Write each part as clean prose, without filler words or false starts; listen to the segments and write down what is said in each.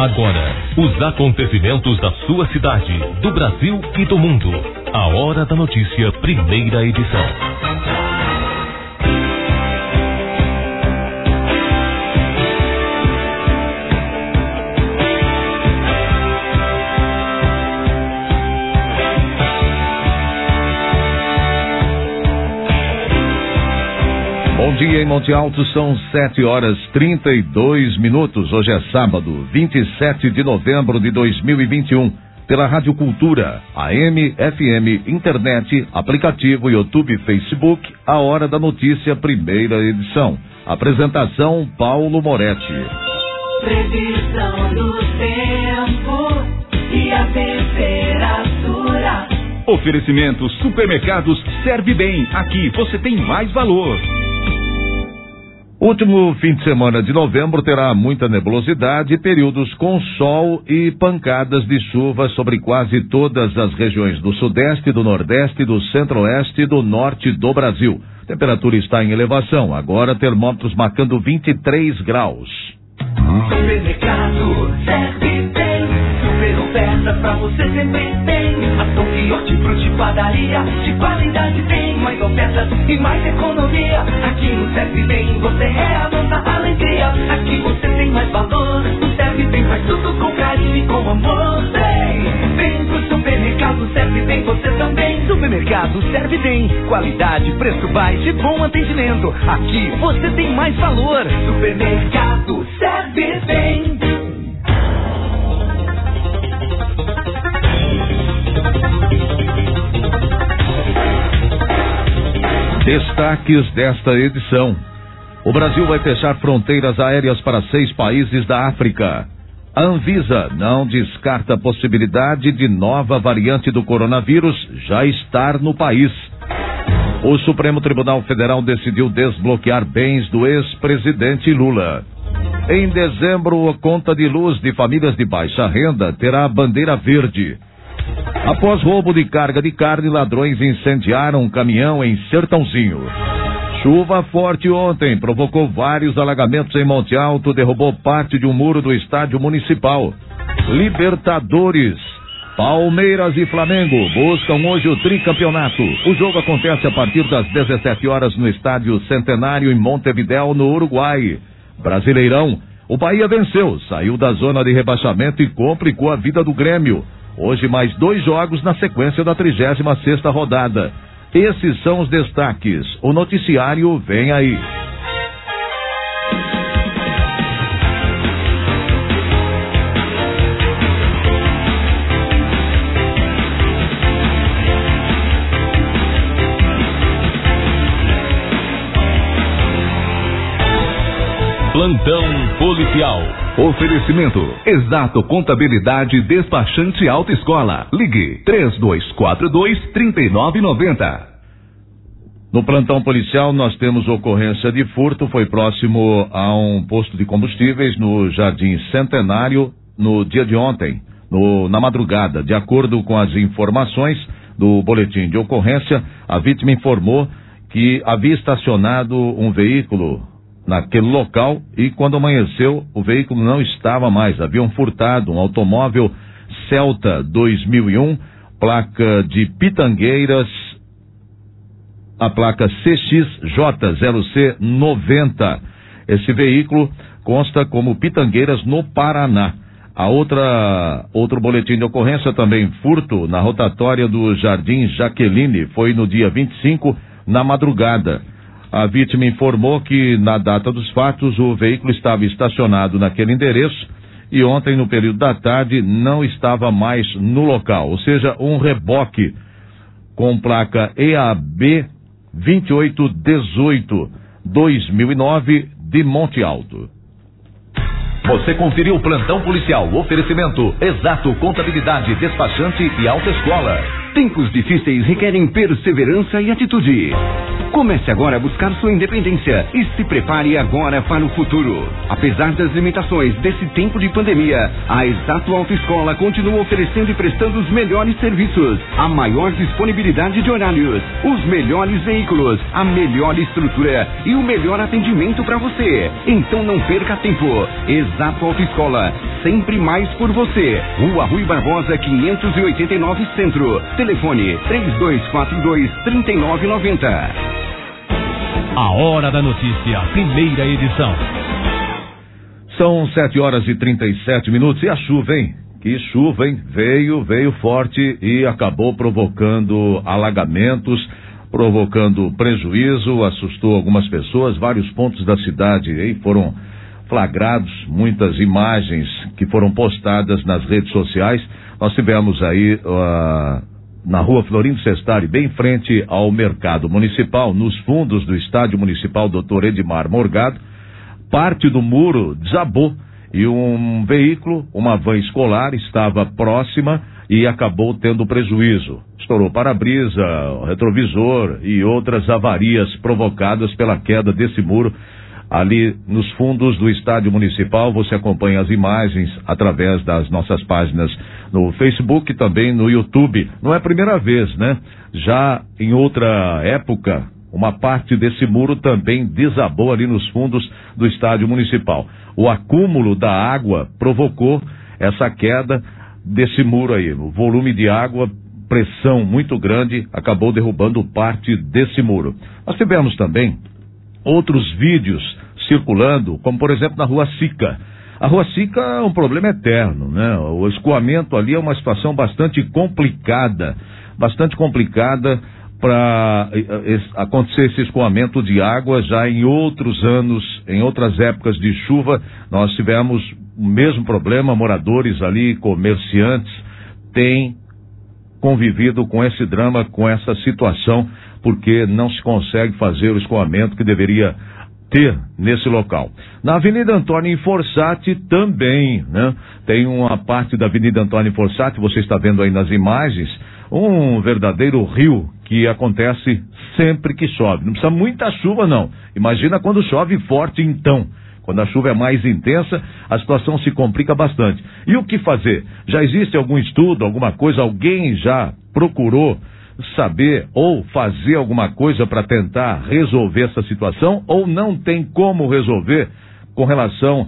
Agora, os acontecimentos da sua cidade, do Brasil e do mundo. A Hora da Notícia, primeira edição. Bom dia em Monte Alto, são 7h32. Hoje é sábado, 27 de novembro de 2021. Pela Rádio Cultura, AM, FM, internet, aplicativo, YouTube, Facebook, A Hora da Notícia, primeira edição. Apresentação, Paulo Moretti. Previsão do tempo e a temperatura. Oferecimento Supermercados Serve Bem. Aqui você tem mais valor. Último fim de semana de novembro terá muita nebulosidade, períodos com sol e pancadas de chuva sobre quase todas as regiões do Sudeste, do Nordeste, do Centro-Oeste e do Norte do Brasil. A temperatura está em elevação, agora termômetros marcando 23 graus. Supermercado Serve Bem, super oferta pra você sempre tem. Ação que hortifruti, padaria, de qualidade tem. Mais ofertas e mais economia. Aqui no Serve Bem você é a nossa alegria. Aqui você tem mais valor. No Serve Bem faz tudo com carinho e com amor. Vem pro supermercado Serve Bem você também. Supermercado Serve Bem. Qualidade, preço baixo e bom atendimento. Aqui você tem mais valor. Supermercado Serve Bem. Destaques desta edição. O Brasil vai fechar fronteiras aéreas para 6 países da África. A Anvisa não descarta a possibilidade de nova variante do coronavírus já estar no país. O Supremo Tribunal Federal decidiu desbloquear bens do ex-presidente Lula. Em dezembro, a conta de luz de famílias de baixa renda terá a bandeira verde. Após roubo de carga de carne, ladrões incendiaram um caminhão em Sertãozinho. Chuva forte ontem provocou vários alagamentos em Monte Alto, derrubou parte de um muro do estádio municipal. Libertadores. Palmeiras e Flamengo buscam hoje o tricampeonato. O jogo acontece a partir das 17 horas no estádio Centenário em Montevidéu, no Uruguai. Brasileirão, o Bahia venceu, saiu da zona de rebaixamento e complicou a vida do Grêmio. Hoje mais 2 jogos na sequência da 36ª rodada. Esses são os destaques. O noticiário vem aí. Plantão policial. Oferecimento Exato Contabilidade Despachante Autoescola. Ligue 3242-3990. No plantão policial nós temos ocorrência de furto, foi próximo a um posto de combustíveis no Jardim Centenário no dia de ontem, na madrugada. De acordo com as informações do boletim de ocorrência, a vítima informou que havia estacionado um veículo naquele local e quando amanheceu o veículo não estava mais, haviam furtado um automóvel Celta 2001, placa de Pitangueiras, a placa CXJ0C90. Esse veículo consta como Pitangueiras no Paraná. Outro boletim de ocorrência também, furto na rotatória do Jardim Jaqueline, foi no dia 25, na madrugada. A vítima informou que na data dos fatos o veículo estava estacionado naquele endereço e ontem no período da tarde não estava mais no local, ou seja, um reboque com placa EAB 2818 2009 de Monte Alto. Você conferiu o plantão policial. Oferecimento Exato Contabilidade Despachante e Autoescola. Tempos difíceis requerem perseverança e atitude. Comece agora a buscar sua independência e se prepare agora para o futuro. Apesar das limitações desse tempo de pandemia, a Exato Autoescola continua oferecendo e prestando os melhores serviços, a maior disponibilidade de horários, os melhores veículos, a melhor estrutura e o melhor atendimento para você. Então não perca tempo. Exato Autoescola, sempre mais por você. Rua Rui Barbosa, 589 Centro. Telefone 3242-3990. A Hora da Notícia, primeira edição. São 7h37. E a chuva, hein? Que chuva, hein? Veio forte e acabou provocando alagamentos, provocando prejuízo, assustou algumas pessoas. Vários pontos da cidade aí foram flagrados, muitas imagens que foram postadas nas redes sociais. Nós tivemos aí na rua Florindo Sestari, bem em frente ao mercado municipal, nos fundos do estádio municipal Dr. Edmar Morgado, parte do muro desabou e um veículo, uma van escolar, estava próxima e acabou tendo prejuízo. Estourou para-brisa, retrovisor e outras avarias provocadas pela queda desse muro ali nos fundos do estádio municipal. Você acompanha as imagens através das nossas páginas no Facebook e também no YouTube. Não é a primeira vez, né? Já em outra época, uma parte desse muro também desabou ali nos fundos do estádio municipal. O acúmulo da água provocou essa queda desse muro aí. O volume de água, pressão muito grande, acabou derrubando parte desse muro. Nós tivemos também outros vídeos circulando, como por exemplo na Rua Sica. A Rua Sica é um problema eterno, né? O escoamento ali é uma situação bastante complicada para acontecer esse escoamento de água. Já em outros anos, em outras épocas de chuva, nós tivemos o mesmo problema. Moradores ali, comerciantes, têm convivido com esse drama, com essa situação, porque não se consegue fazer o escoamento que deveria ter nesse local. Na Avenida Antônio Fossati também, né? Tem uma parte da Avenida Antônio Fossati, você está vendo aí nas imagens, um verdadeiro rio que acontece sempre que chove. Não precisa muita chuva, não. Imagina quando chove forte, então. Quando a chuva é mais intensa, a situação se complica bastante. E o que fazer? Já existe algum estudo, alguma coisa? Alguém já procurou saber ou fazer alguma coisa para tentar resolver essa situação? Ou não tem como resolver com relação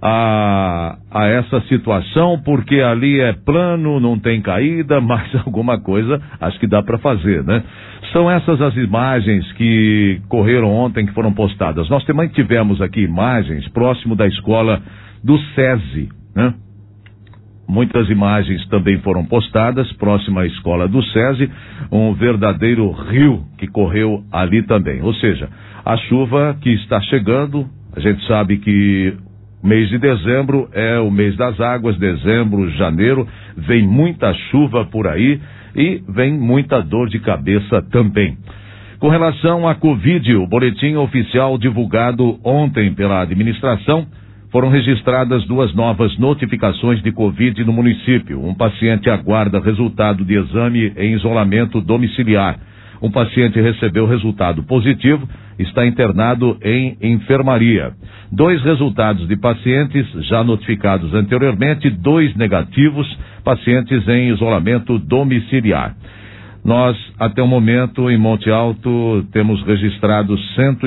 a essa situação, porque ali é plano, não tem caída, mas alguma coisa acho que dá para fazer, né? São essas as imagens que correram ontem, que foram postadas. Nós também tivemos aqui imagens próximo da escola do SESI, né? Muitas imagens também foram postadas próximo à escola do SESI, um verdadeiro rio que correu ali também. Ou seja, a chuva que está chegando, a gente sabe que mês de dezembro é o mês das águas, dezembro, janeiro, vem muita chuva por aí e vem muita dor de cabeça também. Com relação à Covid, o boletim oficial divulgado ontem pela administração, foram registradas 2 novas notificações de Covid no município. Um paciente aguarda resultado de exame em isolamento domiciliar. Um paciente recebeu resultado positivo, está internado em enfermaria. 2 resultados de pacientes já notificados anteriormente, 2 negativos, pacientes em isolamento domiciliar. Nós, até o momento, em Monte Alto, temos registrados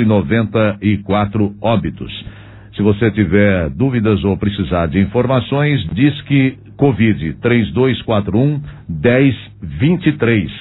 194 óbitos. Se você tiver dúvidas ou precisar de informações, diz que Covid 3241-1023.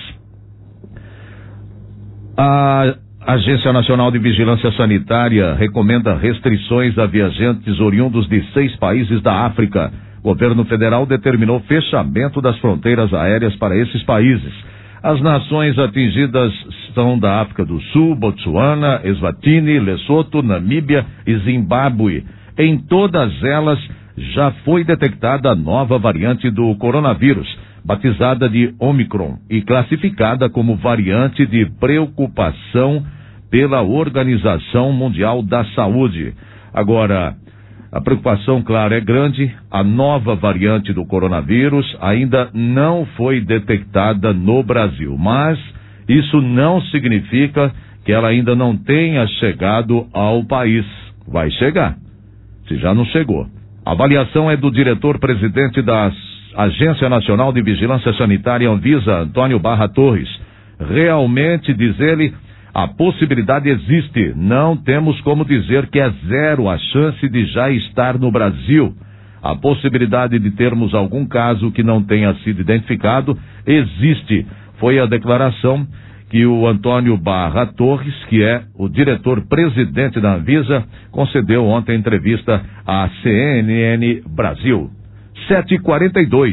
A Agência Nacional de Vigilância Sanitária recomenda restrições a viajantes oriundos de 6 países da África. O governo federal determinou fechamento das fronteiras aéreas para esses países. As nações atingidas são da África do Sul, Botsuana, Eswatini, Lesoto, Namíbia e Zimbábue. Em todas elas já foi detectada a nova variante do coronavírus, batizada de Omicron e classificada como variante de preocupação pela Organização Mundial da Saúde. Agora, a preocupação, claro, é grande. A nova variante do coronavírus ainda não foi detectada no Brasil, mas isso não significa que ela ainda não tenha chegado ao país. Vai chegar, se já não chegou. A avaliação é do diretor-presidente da Agência Nacional de Vigilância Sanitária, Anvisa, Antônio Barra Torres. Realmente, diz ele, a possibilidade existe. Não temos como dizer que é zero a chance de já estar no Brasil. A possibilidade de termos algum caso que não tenha sido identificado existe. Foi a declaração que o Antônio Barra Torres, que é o diretor-presidente da Anvisa, concedeu ontem em entrevista à CNN Brasil. 7h42.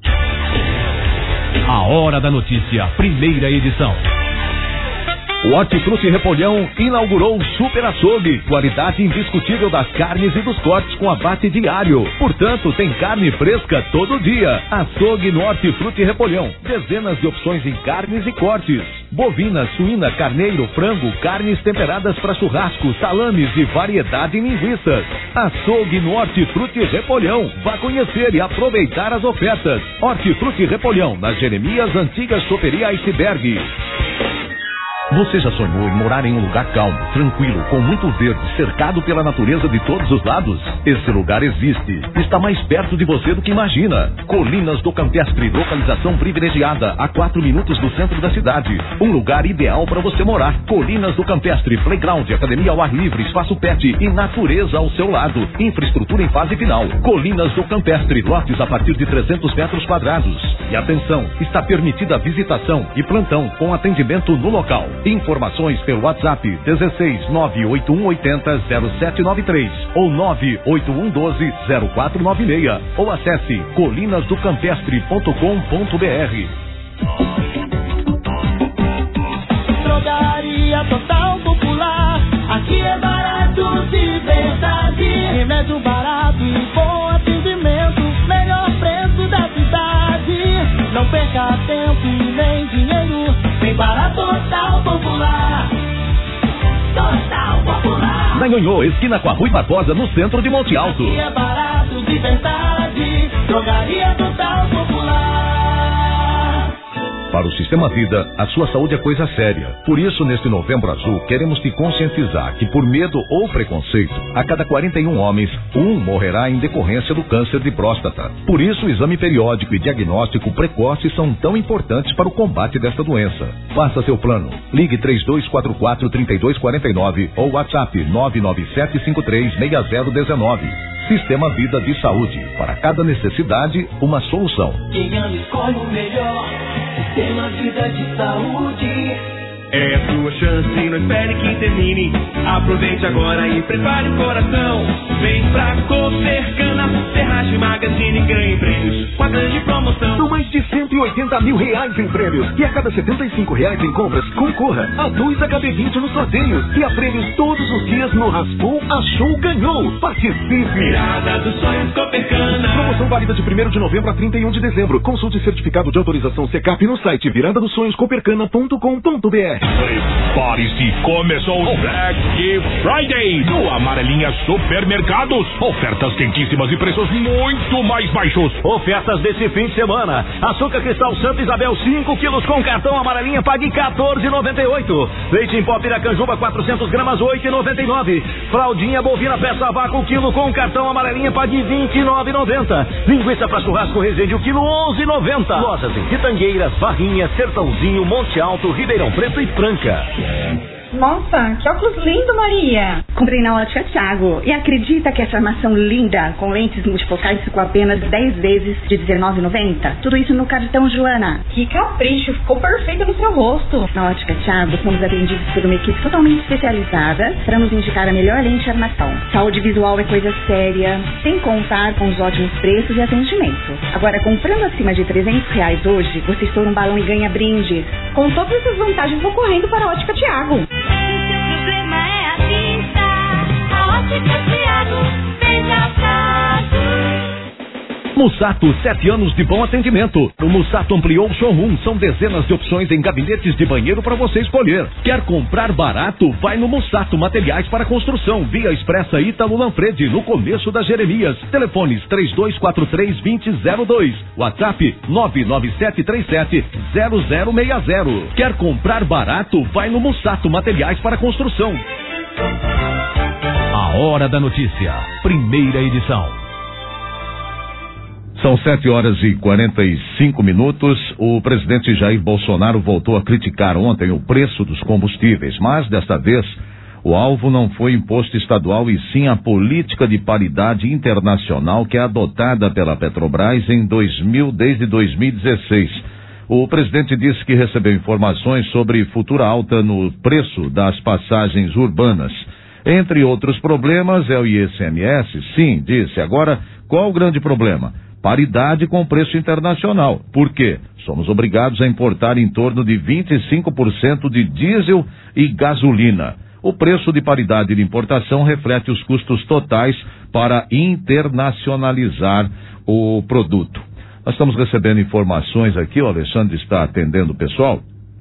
A Hora da Notícia, primeira edição. O Hortifruti Repolhão inaugurou o Super Açougue, qualidade indiscutível das carnes e dos cortes com abate diário. Portanto, tem carne fresca todo dia. Açougue no Hortifruti Repolhão. Dezenas de opções em carnes e cortes. Bovina, suína, carneiro, frango, carnes temperadas para churrasco, salames e variedade em linguiças. Açougue no Hortifruti Repolhão. Vá conhecer e aproveitar as ofertas. Hortifruti Repolhão, na Jeremias, antiga choperia Iceberg. Você já sonhou em morar em um lugar calmo, tranquilo, com muito verde, cercado pela natureza de todos os lados? Esse lugar existe. Está mais perto de você do que imagina. Colinas do Campestre, localização privilegiada, a 4 minutos do centro da cidade. Um lugar ideal para você morar. Colinas do Campestre, playground, academia ao ar livre, espaço pet e natureza ao seu lado. Infraestrutura em fase final. Colinas do Campestre, lotes a partir de 300 metros quadrados. E atenção, está permitida a visitação e plantão com atendimento no local. Informações pelo WhatsApp 16 98180 0793 ou 98112 0496 ou acesse colinasdocampestre.com.br. Drogaria Total Popular, aqui é barato de verdade. Remédio barato e bom atendimento, melhor preço da cidade. Não perca tempo e nem dinheiro, vem para Total Popular. Total Popular. Na Nhonhô, esquina com a Rui Barbosa, no centro de Monte Alto. Aqui é barato de verdade, Drogaria Total Popular. Para o Sistema Vida, a sua saúde é coisa séria. Por isso, neste Novembro Azul, queremos te conscientizar que, por medo ou preconceito, a cada 41 homens, um morrerá em decorrência do câncer de próstata. Por isso, o exame periódico e diagnóstico precoce são tão importantes para o combate desta doença. Faça seu plano. Ligue 3244-3249 ou WhatsApp 997536019. Sistema Vida de Saúde. Para cada necessidade, uma solução. Quem ama escolhe o melhor. Sistema Vida de Saúde. É a sua chance, não espere que termine. Aproveite agora e prepare o coração. Vem pra Copercana, Ferragem Magazine, ganhe prêmios com a grande promoção. São mais de R$180 mil em prêmios. E a cada R$75 em compras, concorra a 2 HB20 nos sorteios. E a prêmios todos os dias no Raspou, Achou, Ganhou. Participe! Virada dos sonhos Copercana. Promoção válida de 1º de novembro a 31 de dezembro. Consulte certificado de autorização Secap no site viradadosonhoscopercana.com.br. Prepare-se, começou o Black Friday no Amarelinha Supermercados. Ofertas quentíssimas e preços muito mais baixos. Ofertas desse fim de semana: açúcar cristal Santa Isabel 5 quilos com cartão Amarelinha pague R$14,98. Leite em pó Piracanjuba 400 gramas R$8,99. Fraldinha bovina peça a vácuo quilo com cartão Amarelinha pague R$29,90. Linguiça para churrasco Resende o quilo R$11,90. Lojas em Pitangueiras, Barrinha, Sertãozinho, Monte Alto, Ribeirão Preto e Franca. Nossa, que óculos lindo, Maria! Comprei na Ótica Thiago. E acredita que essa armação linda, com lentes multifocais, ficou apenas 10 vezes de R$19,90? Tudo isso no cartão Joana. Que capricho, ficou perfeito no seu rosto. Na Ótica Thiago, somos atendidos por uma equipe totalmente especializada para nos indicar a melhor lente de armação. Saúde visual é coisa séria, sem contar com os ótimos preços e atendimento. Agora, comprando acima de R$300 hoje, você estoura um balão e ganha brindes. Com todas essas vantagens, vou correndo para a Ótica Thiago. Se o problema é a vista, a Ótica Thiago vem na casa. Mussato, 7 anos de bom atendimento. O Mussato ampliou o showroom. São dezenas de opções em gabinetes de banheiro para você escolher. Quer comprar barato? Vai no Mussato Materiais para Construção. Via Expressa Ítalo Lanfredi, no começo da Jeremias. Telefones 3243-2002. WhatsApp 99737-0060. Quer comprar barato? Vai no Mussato Materiais para Construção. A Hora da Notícia, primeira edição. São 7h45. O presidente Jair Bolsonaro voltou a criticar ontem o preço dos combustíveis, mas desta vez O alvo não foi imposto estadual e sim a política de paridade internacional que é adotada pela Petrobras desde 2016. O presidente disse que recebeu informações sobre futura alta no preço das passagens urbanas. Entre outros problemas é o ICMS. Sim, disse. Agora, qual o grande problema? Paridade com o preço internacional. Por quê? Somos obrigados a importar em torno de 25% de diesel e gasolina. O preço de paridade de importação reflete os custos totais para internacionalizar o produto. Nós estamos recebendo informações aqui, o Alexandre está atendendo o pessoal.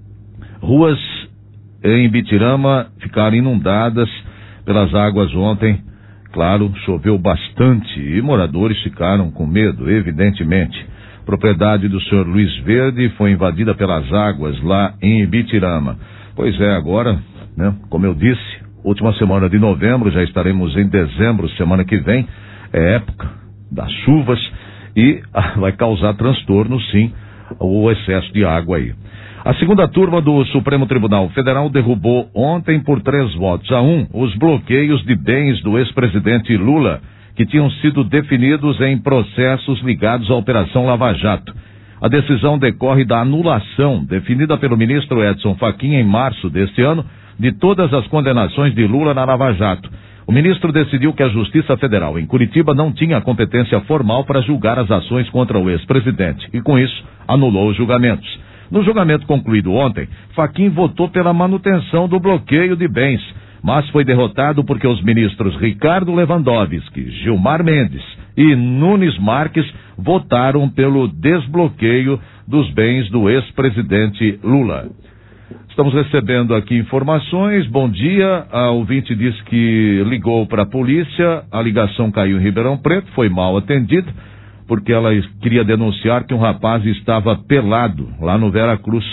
Ruas em Ibitirama ficaram inundadas pelas águas ontem. Claro, choveu bastante e moradores ficaram com medo, evidentemente. Propriedade do senhor Luiz Verde foi invadida pelas águas lá em Ibitirama. Pois é, agora, né, como eu disse, última semana de novembro, já estaremos em dezembro, semana que vem, é época das chuvas e vai causar transtorno, sim, o excesso de água aí. A segunda turma do Supremo Tribunal Federal derrubou ontem por 3-1 os bloqueios de bens do ex-presidente Lula, que tinham sido definidos em processos ligados à Operação Lava Jato. A decisão decorre da anulação, definida pelo ministro Edson Fachin em março deste ano, de todas as condenações de Lula na Lava Jato. O ministro decidiu que a Justiça Federal em Curitiba não tinha competência formal para julgar as ações contra o ex-presidente e, com isso, anulou os julgamentos. No julgamento concluído ontem, Fachin votou pela manutenção do bloqueio de bens, mas foi derrotado porque os ministros Ricardo Lewandowski, Gilmar Mendes e Nunes Marques votaram pelo desbloqueio dos bens do ex-presidente Lula. Estamos recebendo aqui informações. Bom dia, a ouvinte disse que ligou para a polícia, a ligação caiu em Ribeirão Preto, foi mal atendida, porque ela queria denunciar que um rapaz estava pelado lá no Veracruz.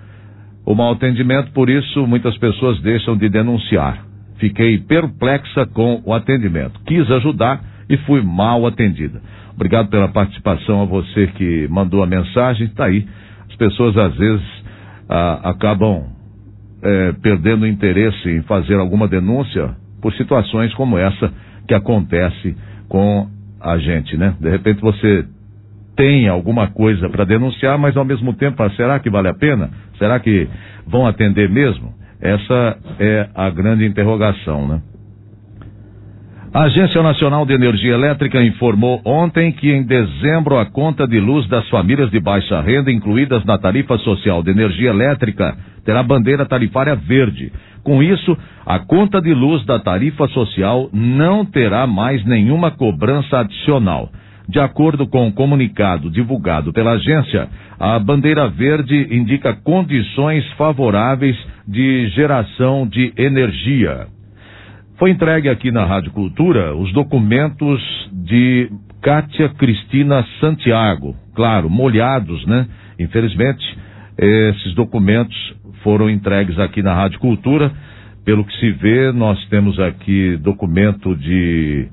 O mau atendimento, por isso, muitas pessoas deixam de denunciar. Fiquei perplexa com o atendimento. Quis ajudar e fui mal atendida. Obrigado pela participação a você que mandou a mensagem. Está aí. As pessoas, às vezes, acabam perdendo interesse em fazer alguma denúncia por situações como essa que acontece com a gente, né? De repente você tem alguma coisa para denunciar, mas ao mesmo tempo, será que vale a pena? Será que vão atender mesmo? Essa é a grande interrogação, né? A Agência Nacional de Energia Elétrica informou ontem que em dezembro a conta de luz das famílias de baixa renda incluídas na tarifa social de energia elétrica terá bandeira tarifária verde. Com isso, a conta de luz da tarifa social não terá mais nenhuma cobrança adicional. De acordo com o comunicado divulgado pela agência, a bandeira verde indica condições favoráveis de geração de energia. Foi entregue aqui na Rádio Cultura os documentos de Kátia Cristina Santiago, claro, molhados, né? Infelizmente, esses documentos foram entregues aqui na Rádio Cultura. Pelo que se vê, nós temos aqui documento de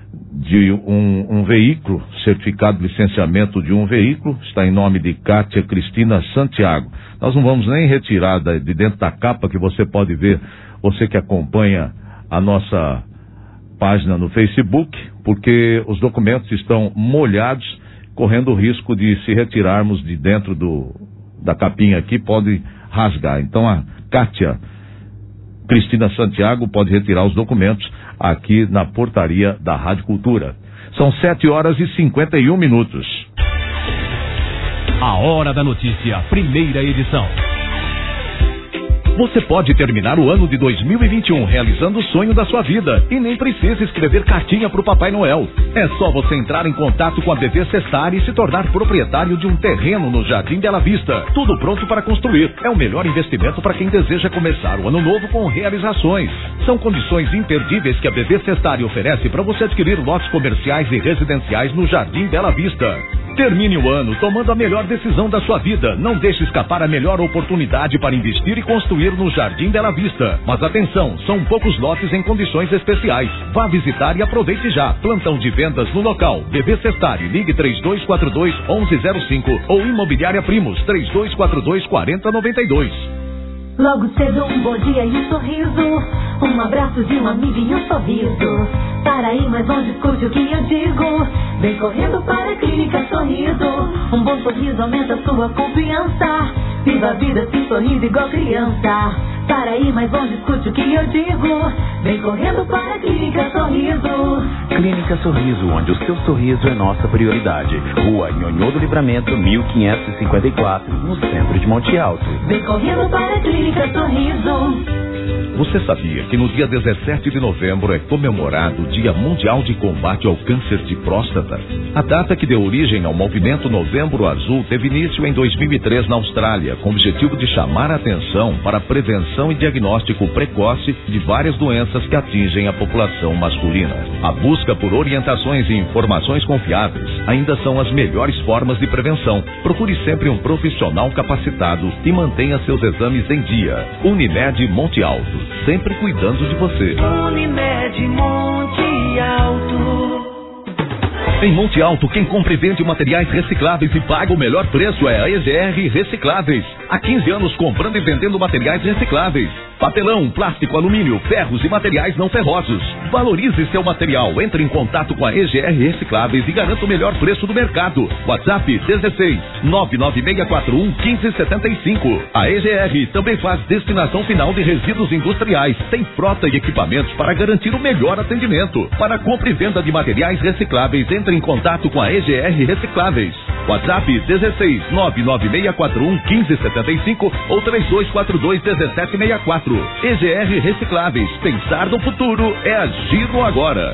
um veículo, certificado de licenciamento de um veículo, está em nome de Kátia Cristina Santiago. Nós não vamos nem retirar de dentro da capa, que você pode ver, você que acompanha a nossa página no Facebook, porque os documentos estão molhados, correndo o risco de, se retirarmos de dentro da capinha aqui, pode rasgar. Então a Kátia Cristina Santiago pode retirar os documentos aqui na portaria da Rádio Cultura. São 7h51. A Hora da Notícia, primeira edição. Você pode terminar o ano de 2021 realizando o sonho da sua vida e nem precisa escrever cartinha para o Papai Noel. É só você entrar em contato com a BV Sestari e se tornar proprietário de um terreno no Jardim Bela Vista. Tudo pronto para construir. É o melhor investimento para quem deseja começar o ano novo com realizações. São condições imperdíveis que a BV Sestari oferece para você adquirir lotes comerciais e residenciais no Jardim Bela Vista. Termine o ano tomando a melhor decisão da sua vida. Não deixe escapar a melhor oportunidade para investir e construir no Jardim Bela Vista. Mas atenção, são poucos lotes em condições especiais. Vá visitar e aproveite já. Plantão de vendas no local. BV Sestari, ligue 3242-1105 ou Imobiliária Primos, 3242-4092. Logo cedo um bom dia e um sorriso, um abraço de um amigo e um sorriso. Para ir mais longe, escute o que eu digo. Vem correndo para a Clínica Sorriso. Um bom sorriso aumenta sua confiança. Viva a vida sem sorriso igual criança. Para ir mais longe, escute o que eu digo. Vem correndo para a Clínica Sorriso. Clínica Sorriso, onde o seu sorriso é nossa prioridade. Rua Nhonhô do Livramento, 1554, no centro de Monte Alto. Vem correndo para a Clínica Sorriso. Você sabia que no dia 17 de novembro é comemorado o Dia Mundial de Combate ao Câncer de Próstata? A data que deu origem ao movimento Novembro Azul teve início em 2003 na Austrália, com o objetivo de chamar a atenção para a prevenção e diagnóstico precoce de várias doenças que atingem a população masculina. A busca por orientações e informações confiáveis ainda são as melhores formas de prevenção. Procure sempre um profissional capacitado e mantenha seus exames em dia. Unimed Monte Alto, sempre cuidando de você. Unimed Monte Alto. Em Monte Alto, quem compra e vende materiais recicláveis e paga o melhor preço é a EGR Recicláveis. Há 15 anos comprando e vendendo materiais recicláveis. Papelão, plástico, alumínio, ferros e materiais não ferrosos. Valorize seu material. Entre em contato com a EGR Recicláveis e garanta o melhor preço do mercado. WhatsApp 16 99641 1575. A EGR também faz destinação final de resíduos industriais. Tem frota e equipamentos para garantir o melhor atendimento. Para compra e venda de materiais recicláveis, entre em contato com a EGR Recicláveis. WhatsApp 16 99641 1575 ou 3242 1764. EGR Recicláveis. Pensar no futuro é agir no agora.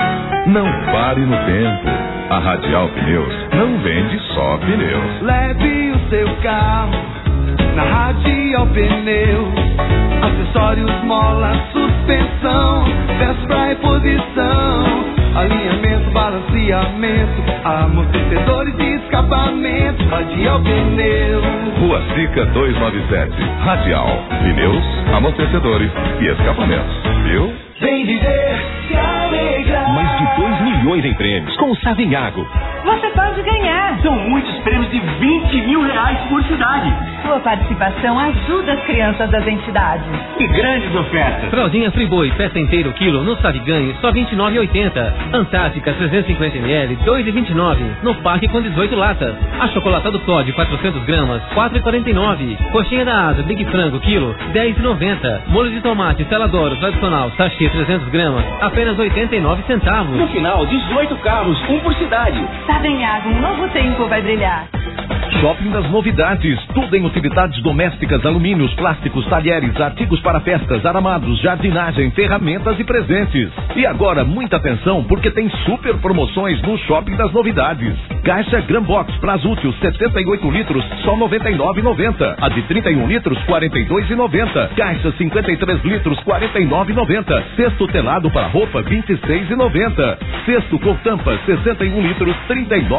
Não pare no tempo. A Radial Pneus não vende só pneus. Leve o seu carro na Radial Pneus. Acessórios, mola, suspensão, peças pra reposição, alinhamento, balanceamento, amortecedores e escapamento. Radial Pneus. Rua Sica 297. Radial Pneus, amortecedores e escapamentos. Viu? Vem viver, se alegrar. Mais de 2 milhões em prêmios com o Savinhago. Você pode ganhar. São muitos prêmios de 20 mil reais por cidade. Sua participação ajuda as crianças das entidades. Que grandes ofertas. Fraldinha Friboi, peça inteiro quilo, no Saviganho, só R$ 29,80. Antártica 350 ml, R$ 2,29. No Parque com 18 latas. Achocolatado Todd, 400 gramas, R$ 4,49. Coxinha da Asa, Big Frango, quilo, R$ 10,90. Molho de tomate, Celadoro, tradicional, sachê 300 gramas, apenas 89 centavos. No final, 18 carros, um por cidade. Savinhago, um novo tempo vai brilhar. Shopping das Novidades, tudo em utilidades domésticas, alumínios, plásticos, talheres, artigos para festas, aramados, jardinagem, ferramentas e presentes. E agora, muita atenção, porque tem super promoções no Shopping das Novidades. Caixa Gran Box Prazútil 78 litros, só R$ 99,90. A de 31 litros, R$ 42,90. Caixa 53 litros, R$ 49,90. Cesto telado para roupa, R$ 26,90. Cesto com tampa, 61 litros, R$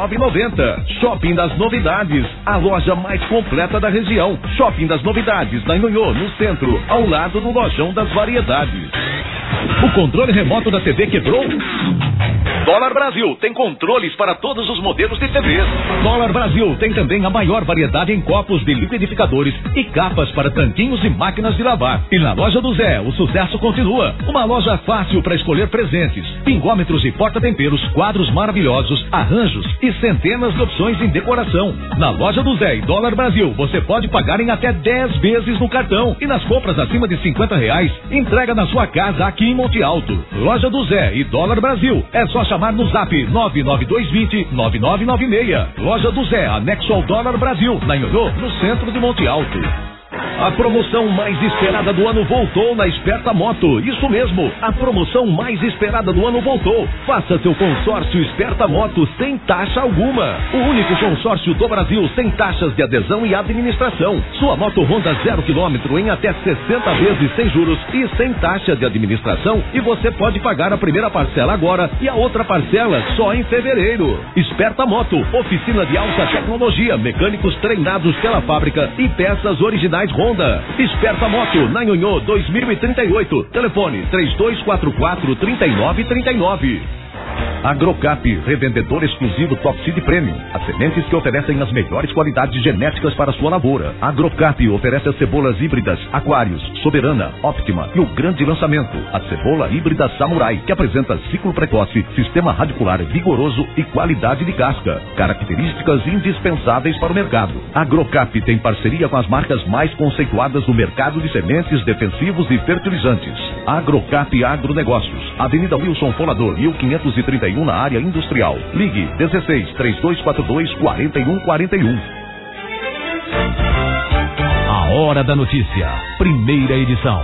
39,90. Shopping das Novidades, a loja mais completa da região. Shopping das Novidades, na Nhonhô, no centro, ao lado do Lojão das Variedades. O controle remoto da TV quebrou? Dólar Brasil tem controles para todos os modelos de TVs. Dólar Brasil tem também a maior variedade em copos de liquidificadores e capas para tanquinhos e máquinas de lavar. E na loja do Zé, o sucesso continua. Uma loja fácil para escolher presentes, pingômetros e porta-temperos, quadros maravilhosos, arranjos e centenas de opções em decoração. Na loja do Zé e Dólar Brasil, você pode pagar em até 10 vezes no cartão. E nas compras acima de R$50, entrega na sua casa aqui em Monte Alto. Loja do Zé e Dólar Brasil. É só chamar no zap 99220-9996. Loja do Zé, anexo ao Dólar Brasil, na Nhonhô, no centro de Monte Alto. A promoção mais esperada do ano voltou na Esperta Moto. Isso mesmo, a promoção mais esperada do ano voltou. Faça seu consórcio Esperta Moto sem taxa alguma. O único consórcio do Brasil sem taxas de adesão e administração. Sua moto Honda 0 km em até 60 vezes sem juros e sem taxa de administração. E você pode pagar a primeira parcela agora e a outra parcela só em fevereiro. Esperta Moto, oficina de alta tecnologia, mecânicos treinados pela fábrica e peças originais Honda. Esperta Moto, na Nhonhô 2038. Telefone 3244-3939. Agrocap, revendedor exclusivo Top Seed Premium. As sementes que oferecem as melhores qualidades genéticas para a sua lavoura. Agrocap oferece as cebolas híbridas Aquarius, Soberana, Optima e o grande lançamento, a cebola híbrida Samurai, que apresenta ciclo precoce, sistema radicular vigoroso e qualidade de casca. Características indispensáveis para o mercado. Agrocap tem parceria com as marcas mais conceituadas do mercado de sementes, defensivos e fertilizantes. Agrocap Agronegócios, Avenida Wilson Folador, 1531, na área industrial. Ligue 16-3242-4141. A Hora da Notícia, primeira edição.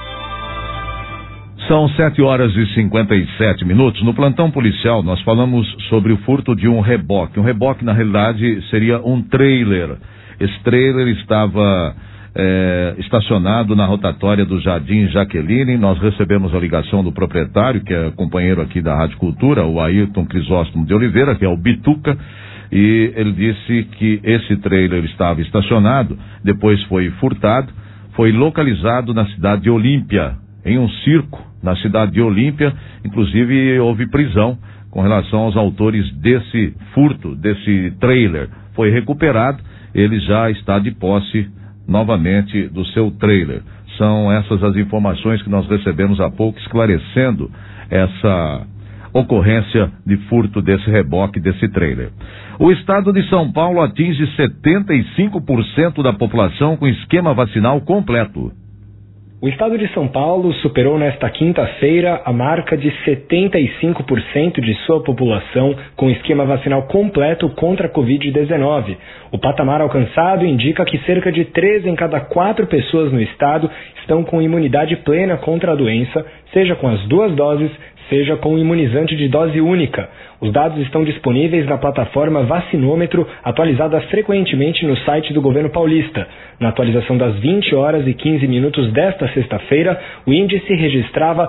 São 7h57. No plantão policial, nós falamos sobre o furto de um reboque. Um reboque, na realidade, seria um trailer. Esse trailer estava estacionado na rotatória do Jardim Jaqueline. Nós recebemos a ligação do proprietário, que é companheiro aqui da Rádio Cultura, o Ayrton Crisóstomo de Oliveira, que é o Bituca, e ele disse que esse trailer estava estacionado, depois foi furtado, foi localizado na cidade de Olímpia, em um circo na cidade de Olímpia. Inclusive houve prisão com relação aos autores desse furto, desse trailer. Foi recuperado, ele já está de posse novamente do seu trailer. São essas as informações que nós recebemos há pouco, esclarecendo essa ocorrência de furto desse reboque, desse trailer. O estado de São Paulo atinge 75% da população com esquema vacinal completo. O estado de São Paulo superou nesta quinta-feira a marca de 75% de sua população com esquema vacinal completo contra a Covid-19. O patamar alcançado indica que cerca de 3 em cada 4 pessoas no estado estão com imunidade plena contra a doença, seja com as 2 doses, seja com o imunizante de dose única. Os dados estão disponíveis na plataforma Vacinômetro, atualizada frequentemente no site do governo paulista. Na atualização das 20h15 desta sexta-feira, o índice registrava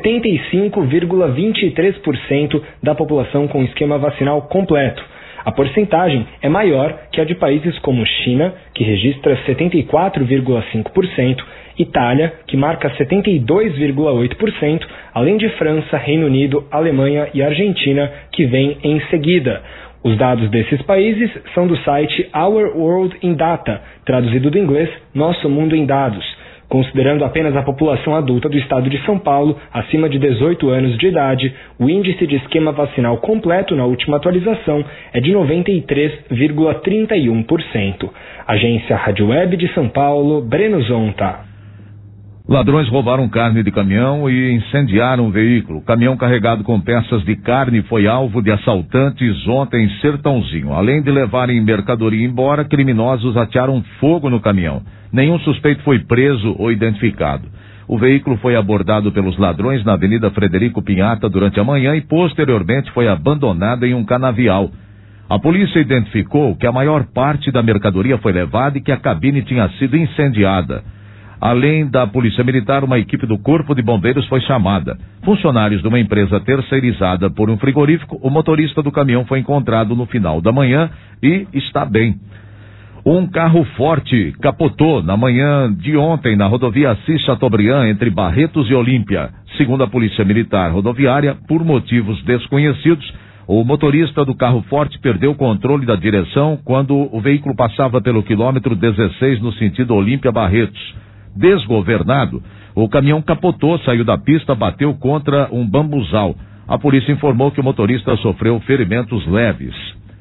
75,23% da população com esquema vacinal completo. A porcentagem é maior que a de países como China, que registra 74,5%, Itália, que marca 72,8%, além de França, Reino Unido, Alemanha e Argentina, que vem em seguida. Os dados desses países são do site Our World in Data, traduzido do inglês Nosso Mundo em Dados. Considerando apenas a população adulta do estado de São Paulo, acima de 18 anos de idade, o índice de esquema vacinal completo na última atualização é de 93,31%. Agência Rádio Web de São Paulo, Breno Zonta. Ladrões roubaram carne de caminhão e incendiaram o veículo. O caminhão carregado com peças de carne foi alvo de assaltantes ontem em Sertãozinho. Além de levarem mercadoria embora, criminosos atearam fogo no caminhão. Nenhum suspeito foi preso ou identificado. O veículo foi abordado pelos ladrões na Avenida Frederico Pinhata durante a manhã e posteriormente foi abandonado em um canavial. A polícia identificou que a maior parte da mercadoria foi levada e que a cabine tinha sido incendiada. Além da Polícia Militar, uma equipe do Corpo de Bombeiros foi chamada. Funcionários de uma empresa terceirizada por um frigorífico, o motorista do caminhão foi encontrado no final da manhã e está bem. Um carro forte capotou na manhã de ontem na rodovia Assis Chateaubriand, entre Barretos e Olímpia. Segundo a Polícia Militar Rodoviária, por motivos desconhecidos, o motorista do carro forte perdeu o controle da direção quando o veículo passava pelo quilômetro 16 no sentido Olímpia-Barretos. Desgovernado, o caminhão capotou, saiu da pista, bateu contra um bambuzal. A polícia informou que o motorista sofreu ferimentos leves.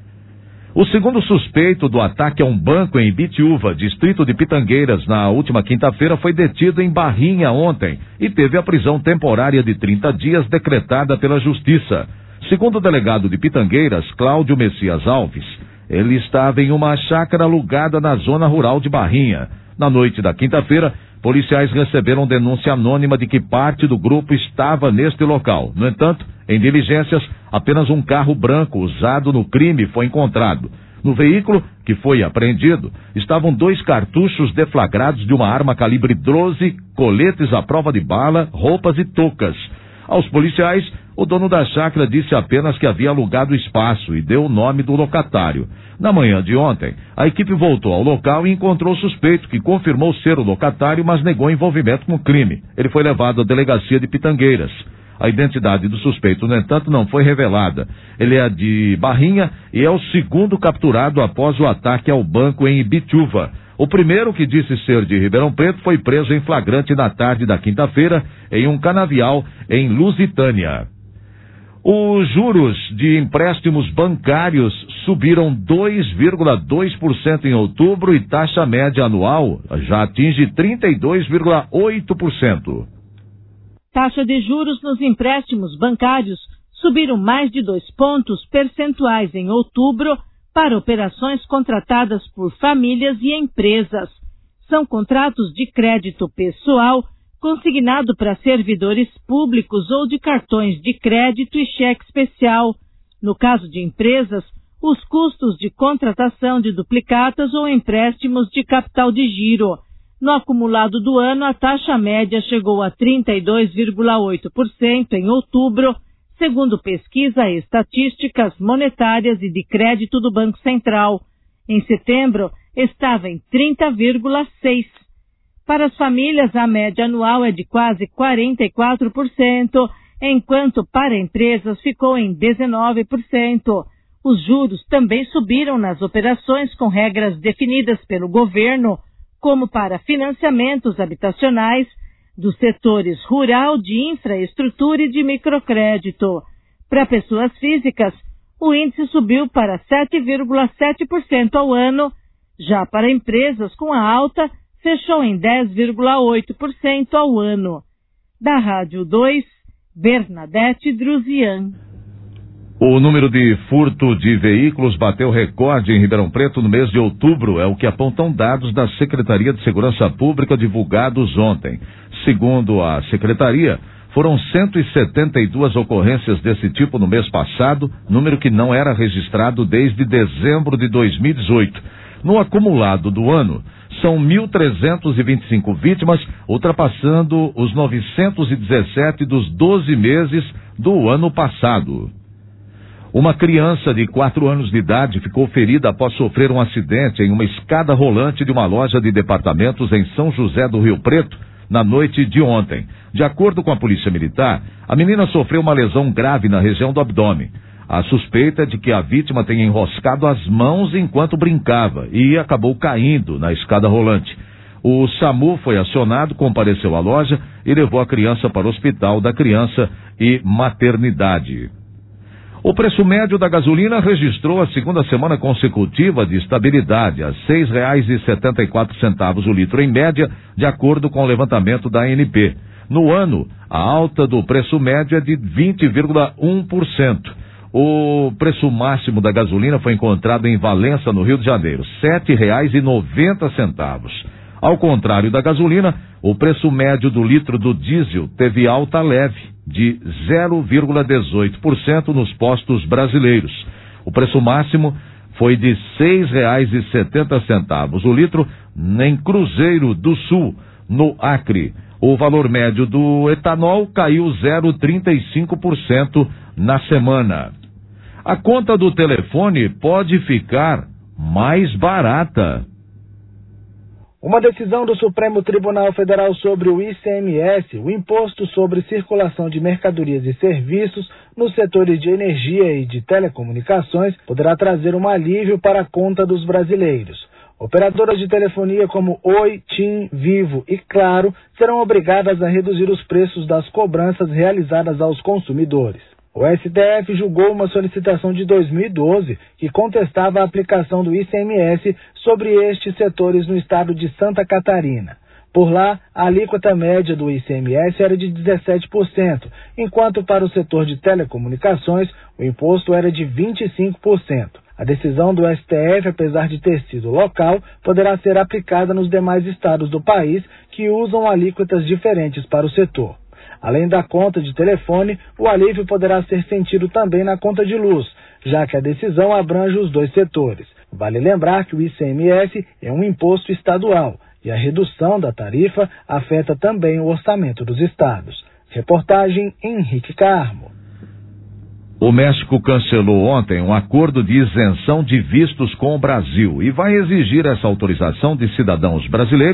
O segundo suspeito do ataque a um banco em Ibitiúva, distrito de Pitangueiras, na última quinta-feira, foi detido em Barrinha ontem e teve a prisão temporária de 30 dias decretada pela Justiça. Segundo o delegado de Pitangueiras, Cláudio Messias Alves, ele estava em uma chácara alugada na zona rural de Barrinha. Na noite da quinta-feira, policiais receberam denúncia anônima de que parte do grupo estava neste local. No entanto, em diligências, apenas um carro branco usado no crime foi encontrado. No veículo, que foi apreendido, estavam 2 cartuchos deflagrados de uma arma calibre 12, coletes à prova de bala, roupas e toucas. Aos policiais, o dono da chácara disse apenas que havia alugado o espaço e deu o nome do locatário. Na manhã de ontem, a equipe voltou ao local e encontrou o suspeito, que confirmou ser o locatário, mas negou envolvimento com o crime. Ele foi levado à delegacia de Pitangueiras. A identidade do suspeito, no entanto, não foi revelada. Ele é de Barrinha e é o segundo capturado após o ataque ao banco em Ibituva. O primeiro, que disse ser de Ribeirão Preto, foi preso em flagrante na tarde da quinta-feira em um canavial em Lusitânia. Os juros de empréstimos bancários subiram 2,2% em outubro e taxa média anual já atinge 32,8%. Taxa de juros nos empréstimos bancários subiram mais de 2 pontos percentuais em outubro para operações contratadas por famílias e empresas. São contratos de crédito pessoal consignado para servidores públicos ou de cartões de crédito e cheque especial. No caso de empresas, os custos de contratação de duplicatas ou empréstimos de capital de giro. No acumulado do ano, a taxa média chegou a 32,8% em outubro, segundo pesquisa Estatísticas Monetárias e de Crédito do Banco Central. Em setembro, estava em 30,6%. Para as famílias, a média anual é de quase 44%, enquanto para empresas ficou em 19%. Os juros também subiram nas operações com regras definidas pelo governo, como para financiamentos habitacionais, dos setores rural, de infraestrutura e de microcrédito. Para pessoas físicas, o índice subiu para 7,7% ao ano. Já para empresas com a alta, fechou em 10,8% ao ano. Da Rádio 2, Bernadette Druzian. O número de furto de veículos bateu recorde em Ribeirão Preto no mês de outubro, é o que apontam dados da Secretaria de Segurança Pública divulgados ontem. Segundo a Secretaria, foram 172 ocorrências desse tipo no mês passado, número que não era registrado desde dezembro de 2018. No acumulado do ano, são 1.325 vítimas, ultrapassando os 917 dos 12 meses do ano passado. Uma criança de 4 anos de idade ficou ferida após sofrer um acidente em uma escada rolante de uma loja de departamentos em São José do Rio Preto, na noite de ontem. De acordo com a Polícia Militar, a menina sofreu uma lesão grave na região do abdômen. A suspeita é de que a vítima tenha enroscado as mãos enquanto brincava e acabou caindo na escada rolante. O SAMU foi acionado, compareceu à loja e levou a criança para o Hospital da Criança e Maternidade. O preço médio da gasolina registrou a segunda semana consecutiva de estabilidade, a R$ 6,74 o litro em média, de acordo com o levantamento da ANP. No ano, a alta do preço médio é de 20,1%. O preço máximo da gasolina foi encontrado em Valença, no Rio de Janeiro, R$ 7,90. Ao contrário da gasolina, o preço médio do litro do diesel teve alta leve, de 0,18% nos postos brasileiros. O preço máximo foi de R$ 6,70 o litro em Cruzeiro do Sul, no Acre. O valor médio do etanol caiu 0,35% na semana. A conta do telefone pode ficar mais barata. Uma decisão do Supremo Tribunal Federal sobre o ICMS, o Imposto sobre Circulação de Mercadorias e Serviços, nos setores de energia e de telecomunicações, poderá trazer um alívio para a conta dos brasileiros. Operadoras de telefonia como Oi, TIM, Vivo e Claro serão obrigadas a reduzir os preços das cobranças realizadas aos consumidores. O STF julgou uma solicitação de 2012 que contestava a aplicação do ICMS sobre estes setores no estado de Santa Catarina. Por lá, a alíquota média do ICMS era de 17%, enquanto para o setor de telecomunicações o imposto era de 25%. A decisão do STF, apesar de ter sido local, poderá ser aplicada nos demais estados do país que usam alíquotas diferentes para o setor. Além da conta de telefone, o alívio poderá ser sentido também na conta de luz, já que a decisão abrange os dois setores. Vale lembrar que o ICMS é um imposto estadual e a redução da tarifa afeta também o orçamento dos estados. Reportagem Henrique Carmo. O México cancelou ontem um acordo de isenção de vistos com o Brasil e vai exigir essa autorização de cidadãos brasileiros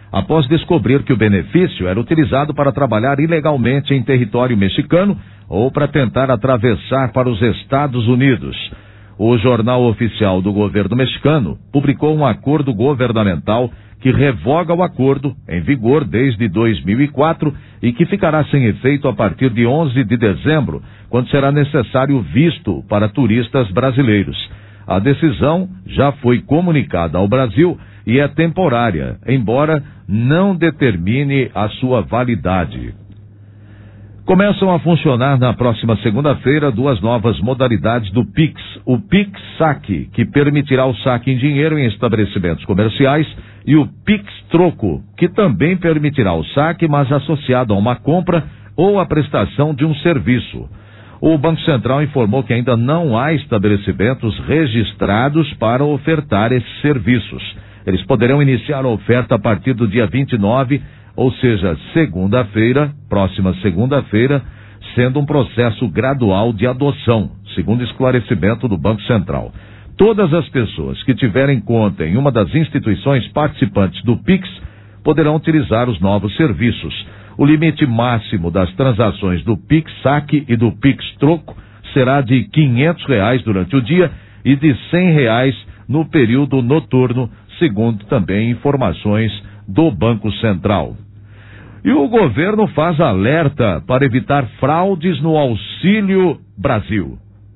após descobrir que o benefício era utilizado para trabalhar ilegalmente em território mexicano ou para tentar atravessar para os Estados Unidos. O Jornal Oficial do Governo Mexicano publicou um acordo governamental que revoga o acordo, em vigor desde 2004, e que ficará sem efeito a partir de 11 de dezembro, quando será necessário visto para turistas brasileiros. A decisão já foi comunicada ao Brasil e é temporária, embora não determine a sua validade. Começam a funcionar na próxima segunda-feira 2 novas modalidades do Pix. O Pix Saque, que permitirá o saque em dinheiro em estabelecimentos comerciais, e o Pix Troco, que também permitirá o saque, mas associado a uma compra ou a prestação de um serviço. O Banco Central informou que ainda não há estabelecimentos registrados para ofertar esses serviços. Eles poderão iniciar a oferta a partir do dia 29, ou seja, segunda-feira, próxima segunda-feira, sendo um processo gradual de adoção, segundo esclarecimento do Banco Central. Todas as pessoas que tiverem conta em uma das instituições participantes do Pix poderão utilizar os novos serviços. O limite máximo das transações do Pix Saque e do Pix Troco será de R$ 500 durante o dia e de R$ 100 no período noturno, segundo também informações do Banco Central. E o governo faz alerta para evitar fraudes no Auxílio Brasil.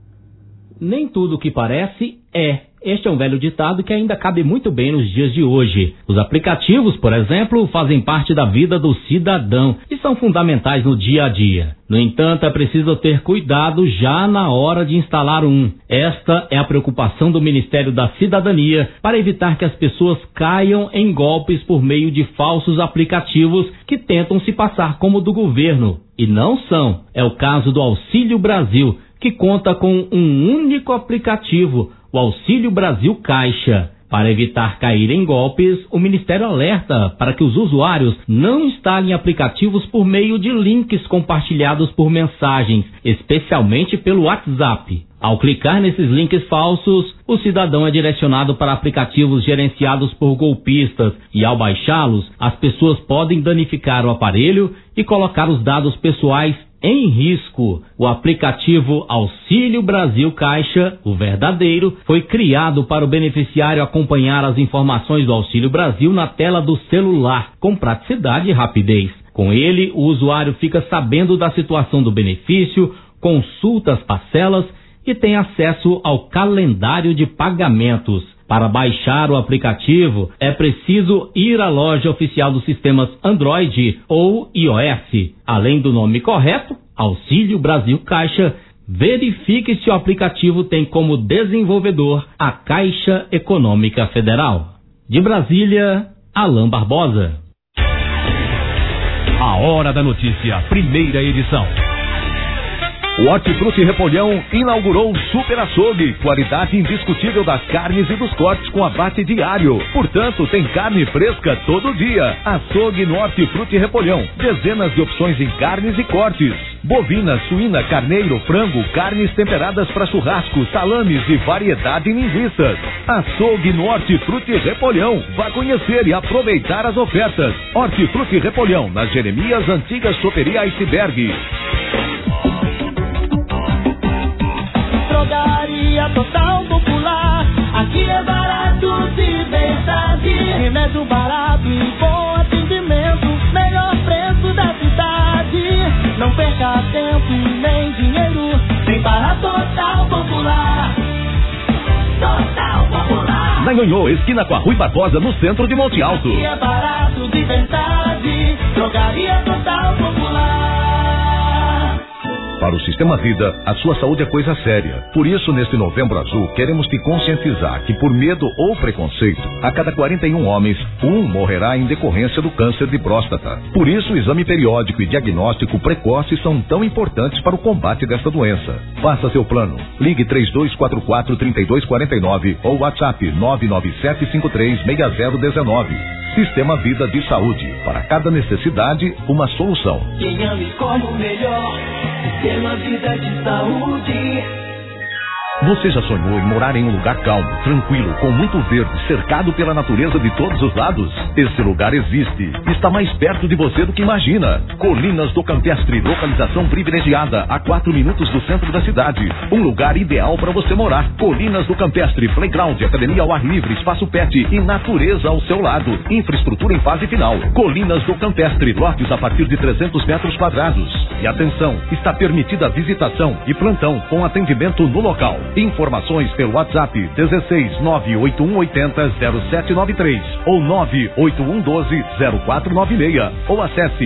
Nem tudo o que parece é. Este é um velho ditado que ainda cabe muito bem nos dias de hoje. Os aplicativos, por exemplo, fazem parte da vida do cidadão e são fundamentais no dia a dia. No entanto, é preciso ter cuidado já na hora de instalar um. Esta é a preocupação do Ministério da Cidadania para evitar que as pessoas caiam em golpes por meio de falsos aplicativos que tentam se passar como do governo. E não são. É o caso do Auxílio Brasil, que conta com um único aplicativo, o Auxílio Brasil Caixa. Para evitar cair em golpes, o Ministério alerta para que os usuários não instalem aplicativos por meio de links compartilhados por mensagens, especialmente pelo WhatsApp. Ao clicar nesses links falsos, o cidadão é direcionado para aplicativos gerenciados por golpistas e, ao baixá-los, as pessoas podem danificar o aparelho e colocar os dados pessoais em risco. O aplicativo Auxílio Brasil Caixa, o verdadeiro, foi criado para o beneficiário acompanhar as informações do Auxílio Brasil na tela do celular, com praticidade e rapidez. Com ele, o usuário fica sabendo da situação do benefício, consulta as parcelas e tem acesso ao calendário de pagamentos. Para baixar o aplicativo, é preciso ir à loja oficial dos sistemas Android ou iOS. Além do nome correto, Auxílio Brasil Caixa, verifique se o aplicativo tem como desenvolvedor a Caixa Econômica Federal. De Brasília, Alain Barbosa. A Hora da Notícia, primeira edição. O Hortifruti Repolhão inaugurou o Super Açougue, qualidade indiscutível das carnes e dos cortes com abate diário. Portanto, tem carne fresca todo dia. Açougue no Hortifruti Repolhão. Dezenas de opções em carnes e cortes. Bovina, suína, carneiro, frango, carnes temperadas para churrasco, salames e variedade em linguiças. Açougue no Hortifruti Repolhão. Vá conhecer e aproveitar as ofertas. Hortifruti Repolhão, na Jeremias, antiga choperia Iceberg. Drogaria Total Popular, aqui é barato de verdade. Remédio barato e bom atendimento, melhor preço da cidade. Não perca tempo nem dinheiro, vem para Total Popular. Total Popular. Na Nhonhô, esquina com a Rui Barbosa, no centro de Monte Alto. Aqui é barato de verdade, Drogaria Total Popular. Para o Sistema Vida, a sua saúde é coisa séria. Por isso, neste Novembro Azul, queremos te conscientizar que, por medo ou preconceito, a cada 41 homens, um morrerá em decorrência do câncer de próstata. Por isso, o exame periódico e diagnóstico precoce são tão importantes para o combate desta doença. Faça seu plano. Ligue 3244-3249 ou WhatsApp 997536019. Sistema Vida de Saúde. Para cada necessidade, uma solução. Quem ama escolhe o melhor. Sistema Vida de Saúde. Você já sonhou em morar em um lugar calmo, tranquilo, com muito verde, cercado pela natureza de todos os lados? Esse lugar existe. Está mais perto de você do que imagina. Colinas do Campestre, localização privilegiada, a 4 minutos do centro da cidade. Um lugar ideal para você morar. Colinas do Campestre, playground, academia ao ar livre, espaço pet e natureza ao seu lado. Infraestrutura em fase final. Colinas do Campestre, lotes a partir de 300 metros quadrados. E atenção, está permitida a visitação e plantão com atendimento no local. Informações pelo WhatsApp 16 98180 0793 ou 98112 0496 ou acesse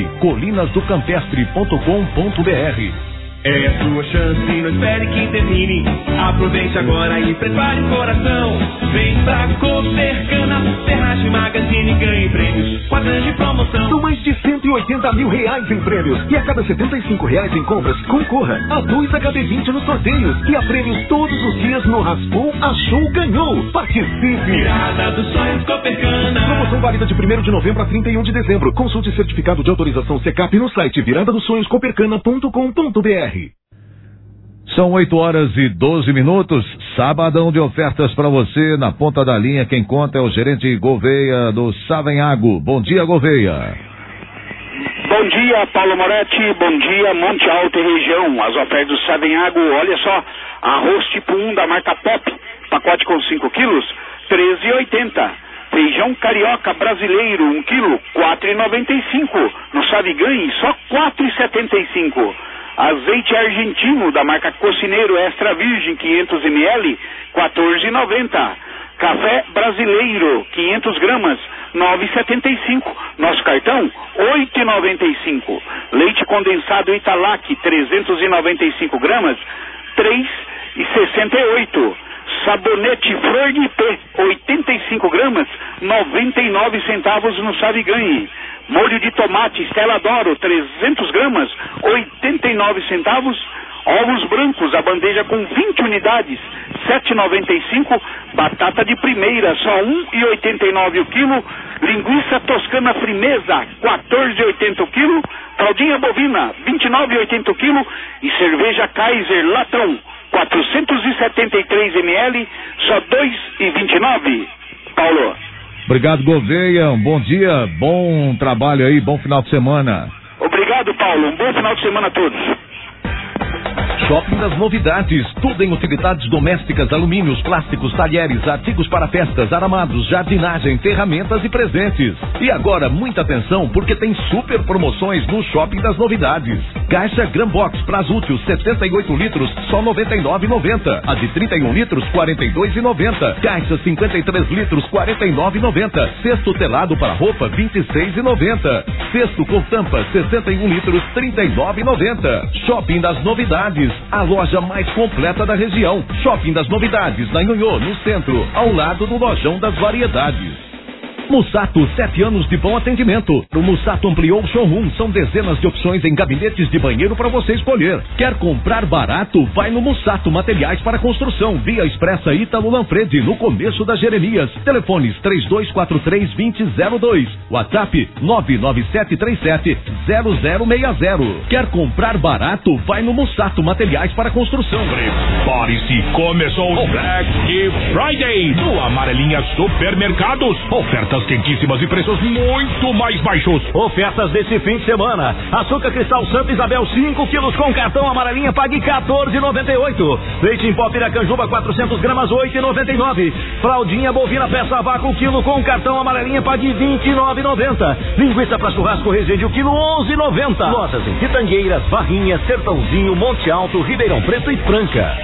colinasdocampestre.com.br. É a sua chance, não espere que termine. Aproveite agora e prepare o coração. Vem pra Copercana, Ferragem Magazine, ganhe prêmios com a grande promoção. São mais de 180 mil reais em prêmios. E a cada 75 reais em compras, concorra a 2 HD20 nos sorteios. E a prêmios todos os dias no Raspou, Achou, Ganhou. Participe! Virada dos sonhos Copercana. Promoção válida de 1º de novembro a 31 de dezembro. Consulte certificado de autorização CECAP no site viradadosonhoscopercana.com.br. São 8h12. Sabadão de ofertas para você. Na ponta da linha, quem conta é o gerente Gouveia do Savenhago. Bom dia, Gouveia. Bom dia, Paulo Moretti. Bom dia, Monte Alto e região. As ofertas do Savenhago, olha só. Arroz tipo 1 da marca Pop, pacote com 5 quilos, R$13,80. Feijão carioca brasileiro, 1 quilo, R$4,95. No Saviganhe, só R$4,75. Azeite argentino da marca Cocineiro Extra Virgem 500 ml, R$14,90. Café brasileiro, 500 gramas, R$9,75. Nosso cartão, R$8,95. Leite condensado Italac, 395 gramas, R$3,68. Sabonete Flor de Ipê, 85 gramas, 99 centavos no Saviganhe. Molho de tomate Stella D'Oro, 300 gramas, 89 centavos. Ovos brancos, a bandeja com 20 unidades, R$7,95. Batata de primeira, só R$1,89 o quilo. Linguiça toscana frimeza, R$14,80 o quilo. Fraldinha bovina, R$29,80 o quilo. E cerveja Kaiser latão, 473 ml, só R$2,29. Paulo. Obrigado, Gouveia. Um bom dia, bom trabalho aí, bom final de semana. Obrigado, Paulo. Um bom final de semana a todos. Shopping das Novidades, tudo em utilidades domésticas, alumínios, plásticos, talheres, artigos para festas, aramados, jardinagem, ferramentas e presentes. E agora, muita atenção, porque tem super promoções no Shopping das Novidades. Caixa Grambox Prazútil, 78 litros, só R$ 99,90. A de 31 litros, R$ 42,90. Caixa 53 litros, R$ 49,90. Cesto telado para roupa, R$ 26,90. Cesto com tampa, 61 litros, R$ 39,90. Shopping das Novidades, a loja mais completa da região. Shopping das Novidades, na Nhonhô, no centro, ao lado do Lojão das Variedades. Mussato, 7 anos de bom atendimento. O Mussato ampliou o showroom. São dezenas de opções em gabinetes de banheiro para você escolher. Quer comprar barato? Vai no Mussato Materiais para Construção. Via Expressa Ítalo Lanfredi, no começo da Jeremias. Telefones 3243-2002. WhatsApp 99737-0060. Quer comprar barato? Vai no Mussato Materiais para Construção. Prepare-se, começou o Black Friday no Amarelinha Supermercados. Ofertas quentíssimas e preços muito mais baixos. Ofertas desse fim de semana: açúcar cristal Santa Isabel 5 quilos com cartão Amarelinha, pague R$14,98. Leite em pó Piracanjuba 400 gramas, R$8,99. Fraldinha bovina peça vácuo quilo com cartão Amarelinha, pague R$29,90. Linguiça para churrasco Resende o quilo, R$11,90. Lojas em Pitangueiras, Barrinha, Sertãozinho, Monte Alto, Ribeirão Preto e Franca.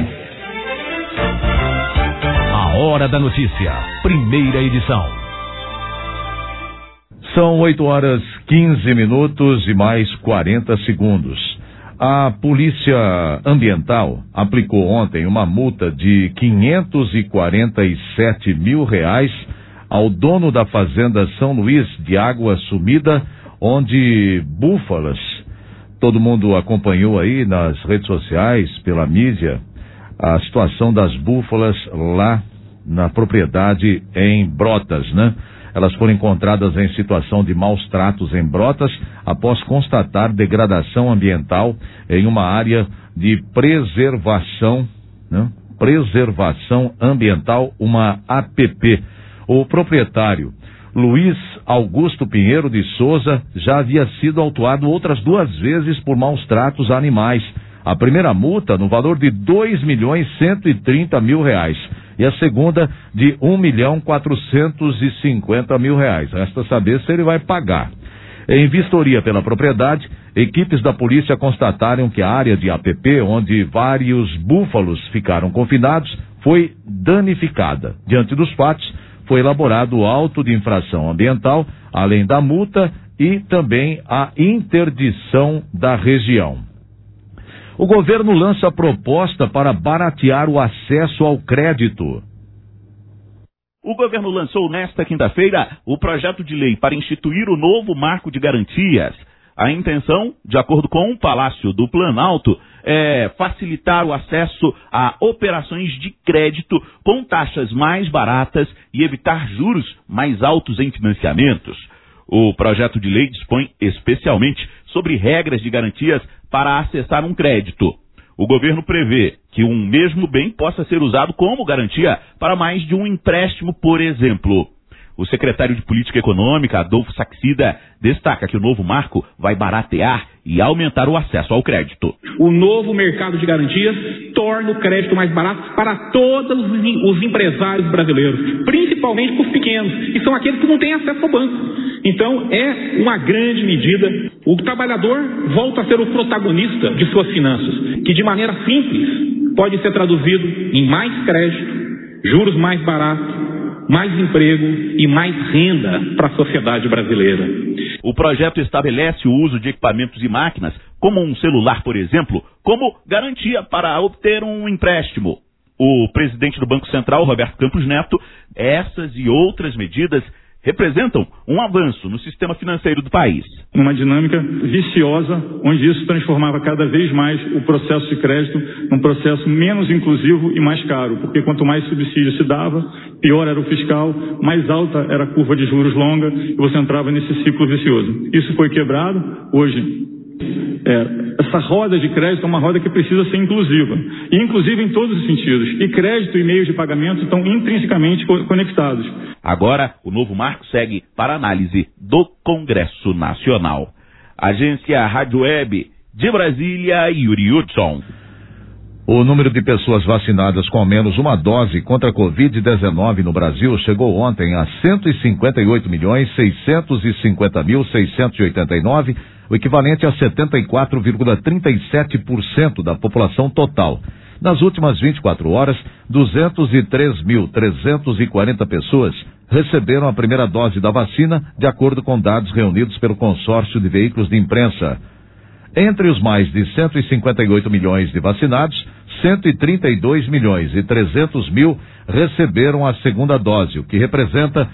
A Hora da Notícia, primeira edição. São 8h15 e mais 40 segundos. A Polícia Ambiental aplicou ontem uma multa de R$547 mil ao dono da fazenda São Luís de Água Sumida, onde búfalas, todo mundo acompanhou aí nas redes sociais, pela mídia, a situação das búfalas lá na propriedade em Brotas, né? Elas foram encontradas em situação de maus tratos em Brotas após constatar degradação ambiental em uma área de preservação, né, Preservação Ambiental, uma APP. O proprietário, Luiz Augusto Pinheiro de Souza, já havia sido autuado outras 2 vezes por maus tratos a animais. A primeira multa no valor de R$2.130.000 e a segunda de R$1.450.000. Resta saber se ele vai pagar. Em vistoria pela propriedade, equipes da polícia constataram que a área de APP, onde vários búfalos ficaram confinados, foi danificada. Diante dos fatos, foi elaborado o auto de infração ambiental, além da multa e também a interdição da região. O governo lança proposta para baratear o acesso ao crédito. O governo lançou nesta quinta-feira o projeto de lei para instituir o novo marco de garantias. A intenção, de acordo com o Palácio do Planalto, é facilitar o acesso a operações de crédito com taxas mais baratas e evitar juros mais altos em financiamentos. O projeto de lei dispõe especialmente sobre regras de garantias para acessar um crédito. O governo prevê que um mesmo bem possa ser usado como garantia para mais de um empréstimo, por exemplo. O secretário de Política Econômica, Adolfo Saxida, destaca que o novo marco vai baratear e aumentar o acesso ao crédito. O novo mercado de garantias torna o crédito mais barato para todos os empresários brasileiros, principalmente para os pequenos, que são aqueles que não têm acesso ao banco. Então, é uma grande medida. O trabalhador volta a ser o protagonista de suas finanças, que de maneira simples pode ser traduzido em mais crédito, juros mais baratos, mais emprego e mais renda para a sociedade brasileira. O projeto estabelece o uso de equipamentos e máquinas, como um celular, por exemplo, como garantia para obter um empréstimo. O presidente do Banco Central, Roberto Campos Neto, essas e outras medidas representam um avanço no sistema financeiro do país. Uma dinâmica viciosa, onde isso transformava cada vez mais o processo de crédito num processo menos inclusivo e mais caro, porque quanto mais subsídio se dava, pior era o fiscal, mais alta era a curva de juros longa e você entrava nesse ciclo vicioso. Isso foi quebrado. Hoje, essa roda de crédito é uma roda que precisa ser inclusiva, e inclusiva em todos os sentidos, e crédito e meios de pagamento estão intrinsecamente conectados. Agora, o novo marco segue para análise do Congresso Nacional. Agência Rádio Web de Brasília, Yuri Hudson. O número de pessoas vacinadas com ao menos uma dose contra a Covid-19 no Brasil chegou ontem a 158.650.689, o equivalente a 74,37% da população total. Nas últimas 24 horas, 203.340 pessoas receberam a primeira dose da vacina, de acordo com dados reunidos pelo consórcio de veículos de imprensa. Entre os mais de 158 milhões de vacinados, 132.300.000 receberam a segunda dose, o que representa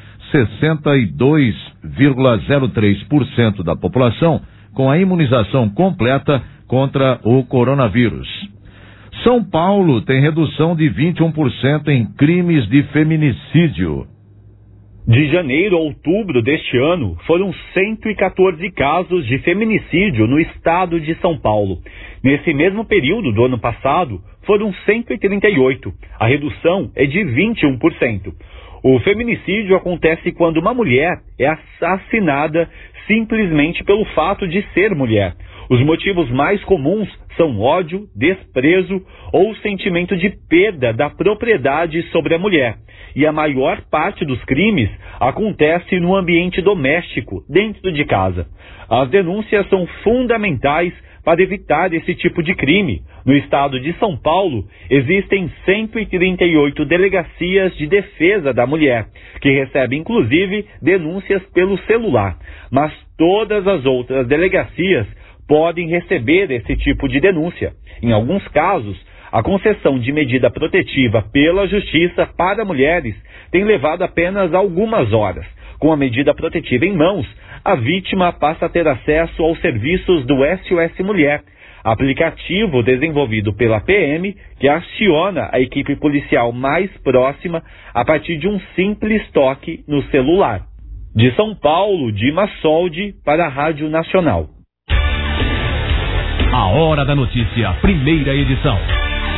62,03% da população com a imunização completa contra o coronavírus. São Paulo tem redução de 21% em crimes de feminicídio. De janeiro a outubro deste ano, foram 114 casos de feminicídio no estado de São Paulo. Nesse mesmo período do ano passado, foram 138. A redução é de 21%. O feminicídio acontece quando uma mulher é assassinada simplesmente pelo fato de ser mulher. Os motivos mais comuns são ódio, desprezo ou sentimento de perda da propriedade sobre a mulher. E a maior parte dos crimes acontece no ambiente doméstico, dentro de casa. As denúncias são fundamentais para evitar esse tipo de crime. No estado de São Paulo, existem 138 delegacias de defesa da mulher, que recebem inclusive denúncias pelo celular. Mas todas as outras delegacias podem receber esse tipo de denúncia. Em alguns casos, a concessão de medida protetiva pela Justiça para mulheres tem levado apenas algumas horas. Com a medida protetiva em mãos, a vítima passa a ter acesso aos serviços do SOS Mulher, aplicativo desenvolvido pela PM que aciona a equipe policial mais próxima a partir de um simples toque no celular. De São Paulo, Dimas Soldi para a Rádio Nacional. A Hora da Notícia, primeira edição.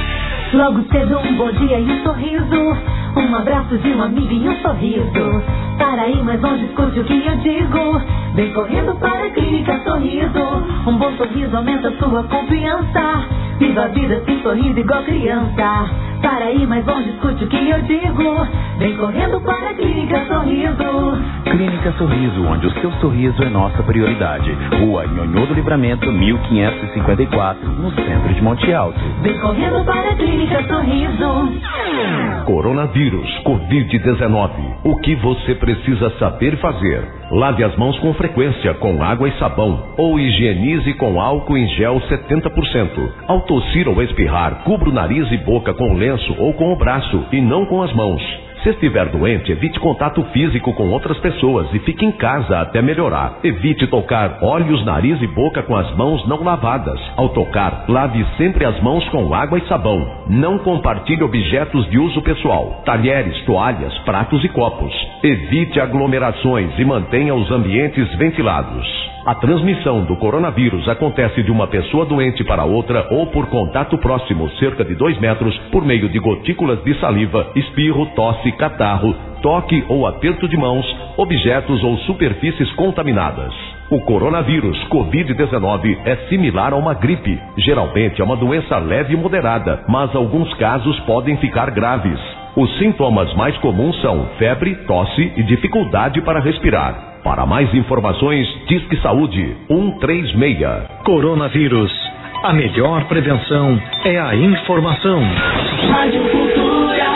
Logo cedo um bom dia e um sorriso, um abraço de um amigo e um sorriso. Para ir mais longe, escute o que eu digo. Vem correndo para a Clínica Sorriso. Um bom sorriso aumenta sua confiança. Viva a vida sem sorriso igual criança. Para ir mais longe, escute o que eu digo. Vem correndo para a Clínica Sorriso. Clínica Sorriso, onde o seu sorriso é nossa prioridade. Rua Nhonhô do Livramento, 1554, no centro de Monte Alto. Vem correndo para a Clínica Sorriso. Coronavírus, Covid-19. O que você precisa saber fazer? Lave as mãos com frequência com água e sabão ou higienize com álcool em gel 70%. Ao tossir ou espirrar, cubra o nariz e boca com lenço ou com o braço e não com as mãos. Se estiver doente, evite contato físico com outras pessoas e fique em casa até melhorar. Evite tocar olhos, nariz e boca com as mãos não lavadas. Ao tocar, lave sempre as mãos com água e sabão. Não compartilhe objetos de uso pessoal, talheres, toalhas, pratos e copos. Evite aglomerações e mantenha os ambientes ventilados. A transmissão do coronavírus acontece de uma pessoa doente para outra ou por contato próximo, cerca de 2 metros, por meio de gotículas de saliva, espirro, tosse, catarro, toque ou aperto de mãos, objetos ou superfícies contaminadas. O coronavírus Covid-19 é similar a uma gripe. Geralmente é uma doença leve e moderada, mas alguns casos podem ficar graves. Os sintomas mais comuns são febre, tosse e dificuldade para respirar. Para mais informações, Disque Saúde 136. Coronavírus. A melhor prevenção é a informação. Rádio Cultura,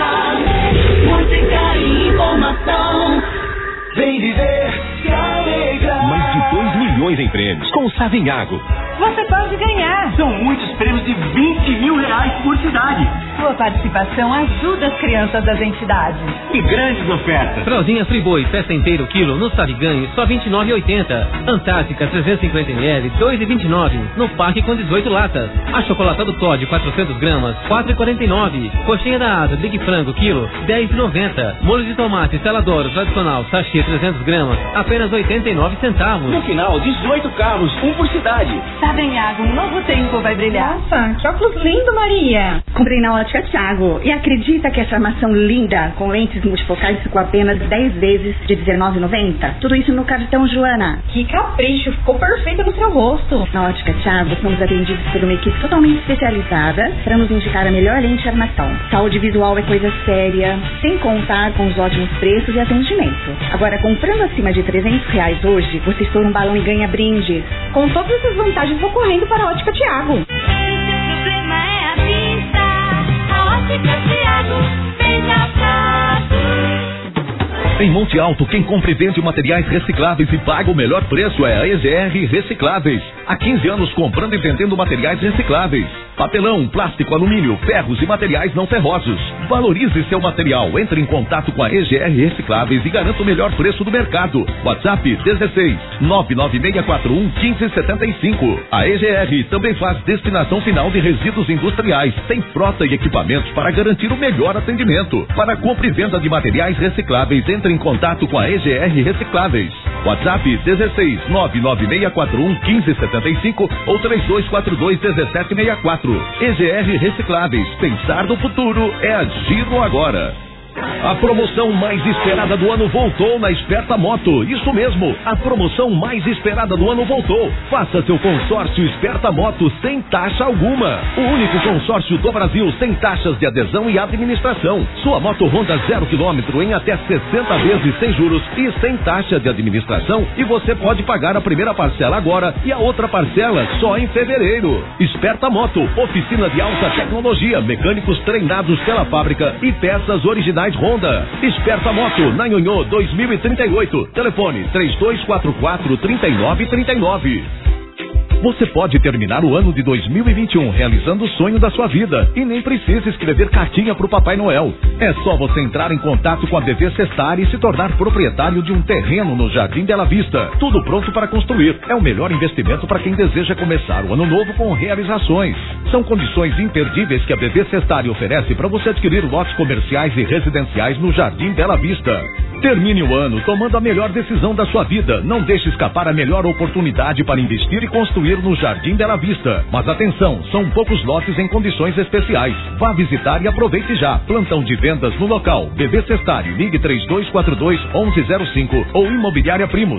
música e informação. Vem viver, se alegrar. Mais de 2 milhões em prêmios com o Savenhago. Você pode ganhar. São muitos prêmios de R$20 mil por cidade. Sua participação ajuda as crianças das entidades. E grandes ofertas. Fraldinha Friboi, festa inteira o quilo, no Sabe Ganhe, só R$29,80. Antártica, 350ml, R$2,29. No Parque com 18 latas. Achocolatado Todd, 400 gramas, R$4,49. Coxinha da Asa, Big Frango, quilo, R$10,90. Molho de tomate, Celadoro, tradicional, sachê, 300 gramas, apenas 89 centavos. No final, 18 carros, um por cidade. Savenhago, um novo tempo vai brilhar. Nossa, que óculos lindo, Maria. Comprei na Ótica Thiago. E acredita que essa armação linda, com lentes multifocais, ficou apenas 10 vezes de R$19,90? Tudo isso no cartão Joana. Que capricho, ficou perfeito no seu rosto. Na Ótica Thiago, somos atendidos por uma equipe totalmente especializada para nos indicar a melhor lente de armação. Saúde visual é coisa séria, sem contar com os ótimos preços e atendimento. Agora, comprando acima de R$300 hoje, você estoura um balão e ganha brindes. Com todas essas vantagens, vou correndo para a Ótica Thiago. Em Monte Alto, quem compra e vende materiais recicláveis e paga o melhor preço é a EGR Recicláveis. Há 15 anos comprando e vendendo materiais recicláveis. Papelão, plástico, alumínio, ferros e materiais não ferrosos. Valorize seu material. Entre em contato com a EGR Recicláveis e garanta o melhor preço do mercado. WhatsApp 16 99641 1575. A EGR também faz destinação final de resíduos industriais. Tem frota e equipamentos para garantir o melhor atendimento. Para compra e venda de materiais recicláveis, entre em contato com a EGR Recicláveis. WhatsApp 16 99641 1575 ou 3242 1764. EGR Recicláveis. Pensar no futuro é agir no agora. A promoção mais esperada do ano voltou na Esperta Moto. Isso mesmo, a promoção mais esperada do ano voltou. Faça seu consórcio Esperta Moto sem taxa alguma. O único consórcio do Brasil sem taxas de adesão e administração. Sua moto Honda 0 km em até 60 vezes sem juros e sem taxa de administração. E você pode pagar a primeira parcela agora e a outra parcela só em fevereiro. Esperta Moto, oficina de alta tecnologia, mecânicos treinados pela fábrica e peças originais Honda. Esperta Moto, na Nhonhô 2038. Telefone 3244-3939. Você pode terminar o ano de 2021 realizando o sonho da sua vida e nem precisa escrever cartinha pro Papai Noel. É só você entrar em contato com a BV Sestari e se tornar proprietário de um terreno no Jardim Bela Vista. Tudo pronto para construir. É o melhor investimento para quem deseja começar o ano novo com realizações. São condições imperdíveis que a BV Sestari oferece para você adquirir lotes comerciais e residenciais no Jardim Bela Vista. Termine o ano tomando a melhor decisão da sua vida. Não deixe escapar a melhor oportunidade para investir e construir no Jardim Bela Vista. Mas atenção, são poucos lotes em condições especiais. Vá visitar e aproveite já. Plantão de vendas no local. BV Cestari, ligue 3242-1105 ou Imobiliária Primos,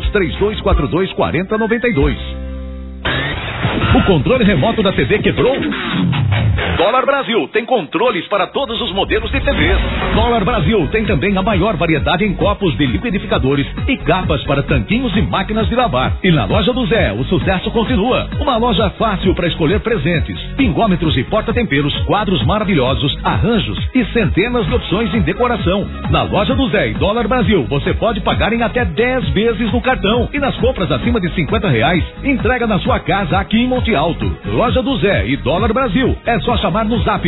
3242-4092. O controle remoto da TV quebrou? Dólar Brasil tem controles para todos os modelos de TVs. Dólar Brasil tem também a maior variedade em copos de liquidificadores e capas para tanquinhos e máquinas de lavar. E na loja do Zé, o sucesso continua. Uma loja fácil para escolher presentes, pingômetros e porta-temperos, quadros maravilhosos, arranjos e centenas de opções em decoração. Na loja do Zé e Dólar Brasil, você pode pagar em até 10 vezes no cartão. E nas compras acima de R$50, entrega na sua casa aqui em Monte Alto. Loja do Zé e Dólar Brasil. É só chamar no zap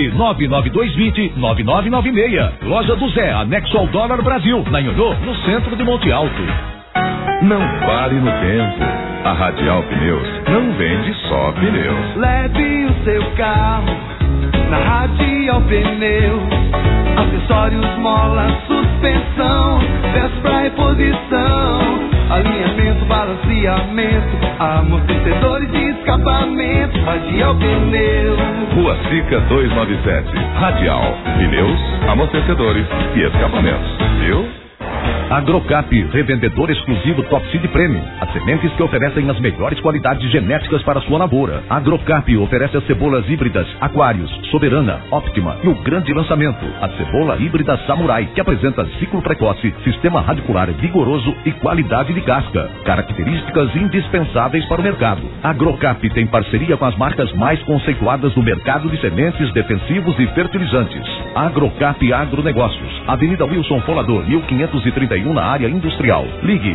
99220-9996. Loja do Zé, anexo ao Dólar Brasil, na Ionô, no centro de Monte Alto. Não pare no tempo. A Radial Pneus não vende só pneus. Leve o seu carro na Radial Pneus. Acessórios, mola, suspensão, peças pra reposição, alinhamento, balanceamento, amortecedores e escapamento. Radial Pneus. Rua Sica 297. Radial Pneus, amortecedores e escapamentos. Viu? Agrocap, revendedor exclusivo Top Seed Premium. As sementes que oferecem as melhores qualidades genéticas para a sua lavoura. Agrocap oferece as cebolas híbridas Aquários, Soberana, Optima e o grande lançamento, a cebola híbrida Samurai, que apresenta ciclo precoce, sistema radicular vigoroso e qualidade de casca. Características indispensáveis para o mercado. Agrocap tem parceria com as marcas mais conceituadas do mercado de sementes, defensivos e fertilizantes. Agrocap Agronegócios, Avenida Wilson Folador, 1531, na área industrial. Ligue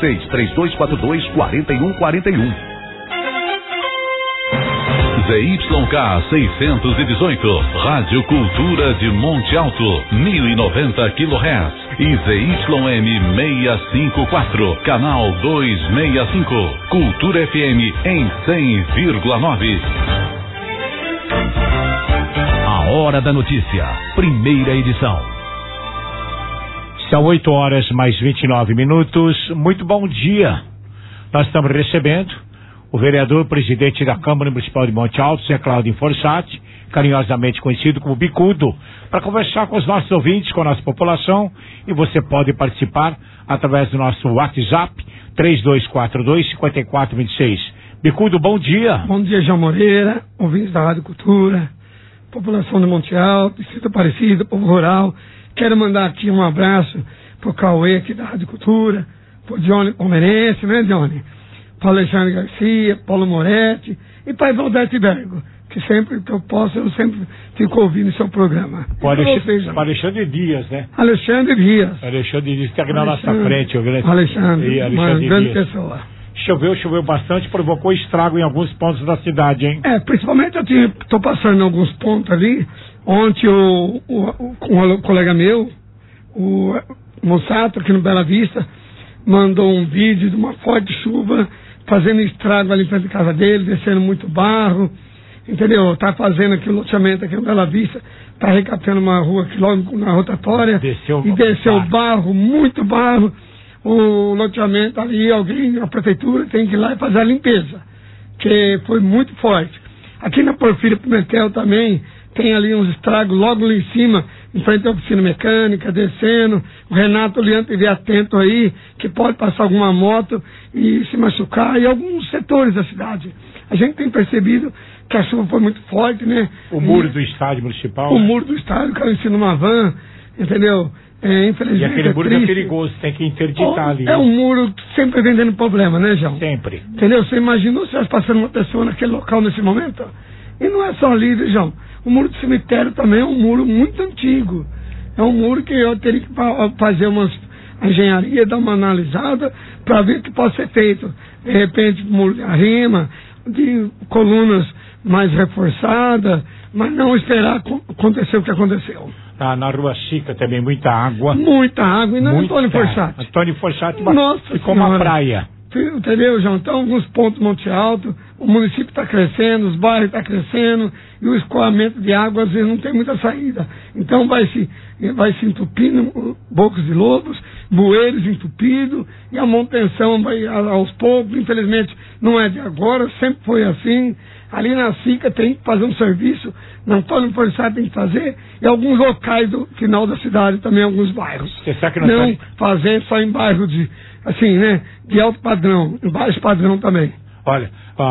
16-3242-4141. ZYK 618, Rádio Cultura de Monte Alto, 1090 kHz. E ZYM 654, canal 265, Cultura FM em 100,9. A Hora da Notícia, primeira edição. São 8h mais 29. Muito bom dia. Nós estamos recebendo o vereador, presidente da Câmara Municipal de Monte Alto, Zé Claudio Fossati, carinhosamente conhecido como Bicudo, para conversar com os nossos ouvintes, com a nossa população, e você pode participar através do nosso WhatsApp 3242-5426. Bicudo, bom dia. Bom dia, João Moreira, ouvintes da Rádio Cultura, população de Monte Alto, Distrito Aparecido, povo rural. Quero mandar aqui um abraço pro Cauê aqui da Rádio Cultura, pro Johnny Palmeirense, né, Johnny? Pro Alexandre Garcia, Paulo Moretti e para Valdete Bergo, que sempre que eu posso, eu sempre fico ouvindo o seu programa. Pro Alexandre Dias, né? Alexandre Dias. Alexandre Dias, que está aqui na nossa frente. Alexandre, uma grande pessoa. Choveu bastante, provocou estrago em alguns pontos da cidade, hein? Principalmente eu estou passando em alguns pontos ali. Ontem um colega meu, o Mossato, aqui no Bela Vista, mandou um vídeo de uma forte chuva fazendo estrago ali perto da casa dele, descendo muito barro, entendeu? Tá fazendo aqui o loteamento aqui no Bela Vista, tá recaptando uma rua aqui logo na rotatória, desceu barro, muito barro. O loteamento ali, a prefeitura tem que ir lá e fazer a limpeza, que foi muito forte. Aqui na Porfírio Pimentel também tem ali uns estragos logo ali em cima, em frente à oficina mecânica, descendo. O Renato Leandro estiver atento aí, que pode passar alguma moto e se machucar, e alguns setores da cidade. A gente tem percebido que a chuva foi muito forte, né? O muro do estádio municipal. O muro do estádio caiu em cima de uma van, entendeu? Infelizmente. E aquele muro é perigoso, tem que interditar ali. É um muro sempre vendendo problema, né, João? Sempre. Entendeu? Você imaginou se passando uma pessoa naquele local nesse momento? E não é só ali, João. O muro do cemitério também é um muro muito antigo. É um muro que eu teria que fazer uma engenharia, dar uma analisada para ver o que pode ser feito. De repente, muro de arrima, de colunas mais reforçadas, mas não esperar acontecer o que aconteceu. Na Rua Chica também, muita água. Muita água, e não é Antônio Fossati. Antônio Fossati Nossa ficou uma praia. Entendeu, João? Então, alguns pontos Monte Alto, o município está crescendo, os bairros estão crescendo, e o escoamento de água, às vezes, não tem muita saída. Então, vai se entupindo bocos de lobos, bueiros entupidos, e a manutenção vai aos poucos. Infelizmente, não é de agora, sempre foi assim. Ali na SICA tem que fazer um serviço, na Antônio Forçado tem que fazer, e alguns locais do final da cidade também, alguns bairros. Você sabe que não fazer só em bairro de, assim, né, de alto padrão, em baixo padrão também. Olha,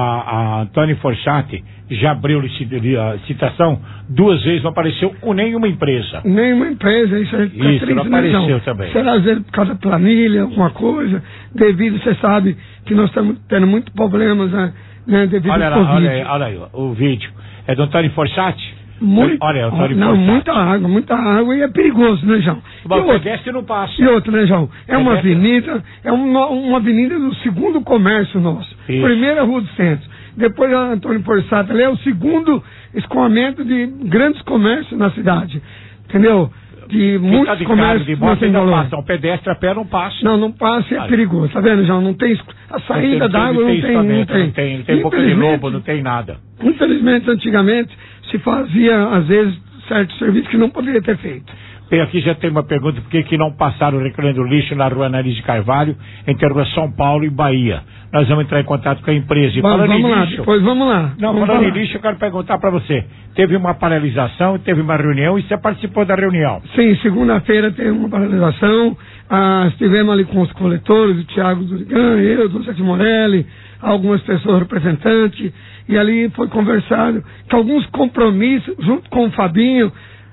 a Antônio Forçati já abriu a licitação 2 vezes, não apareceu com nenhuma empresa. Nenhuma empresa, isso aí fica triste, não apareceu também. Será às vezes por causa da planilha, alguma coisa, devido, você sabe que nós estamos tendo muitos problemas, né, devido ao Covid. Olha aí, o vídeo. É do Antônio Forçati? Olha, muita água, e é perigoso, né, João? O pedestre não passa. E outra, né, João? É uma avenida, uma avenida do segundo comércio nosso. Isso. Primeira Rua do Centro. Depois a Antônio Forçati, ali é o segundo escoamento de grandes comércios na cidade. Entendeu? De muitos comércios de moto não passa. O pedestre a pé não passa. Não passa, é perigoso. Tá vendo, João? Não tem a saída da água, não tem boca de lobo, não tem nada. Infelizmente, antigamente, se fazia, às vezes, certos serviços que não poderia ter feito. Bem, aqui já tem uma pergunta: por que não passaram recolhendo lixo na rua Nariz de Carvalho, entre a rua São Paulo e Bahia? Nós vamos entrar em contato com a empresa. Vamos lá, depois vamos lá. Não, falando em lixo, eu quero perguntar para você. Teve uma paralisação, teve uma reunião, e você participou da reunião? Sim, segunda-feira teve uma paralisação. Estivemos ali com os coletores, o Tiago Durigan, eu, do Sete Morelli, algumas pessoas representantes, e ali foi conversado que alguns compromissos, junto com o Fabinho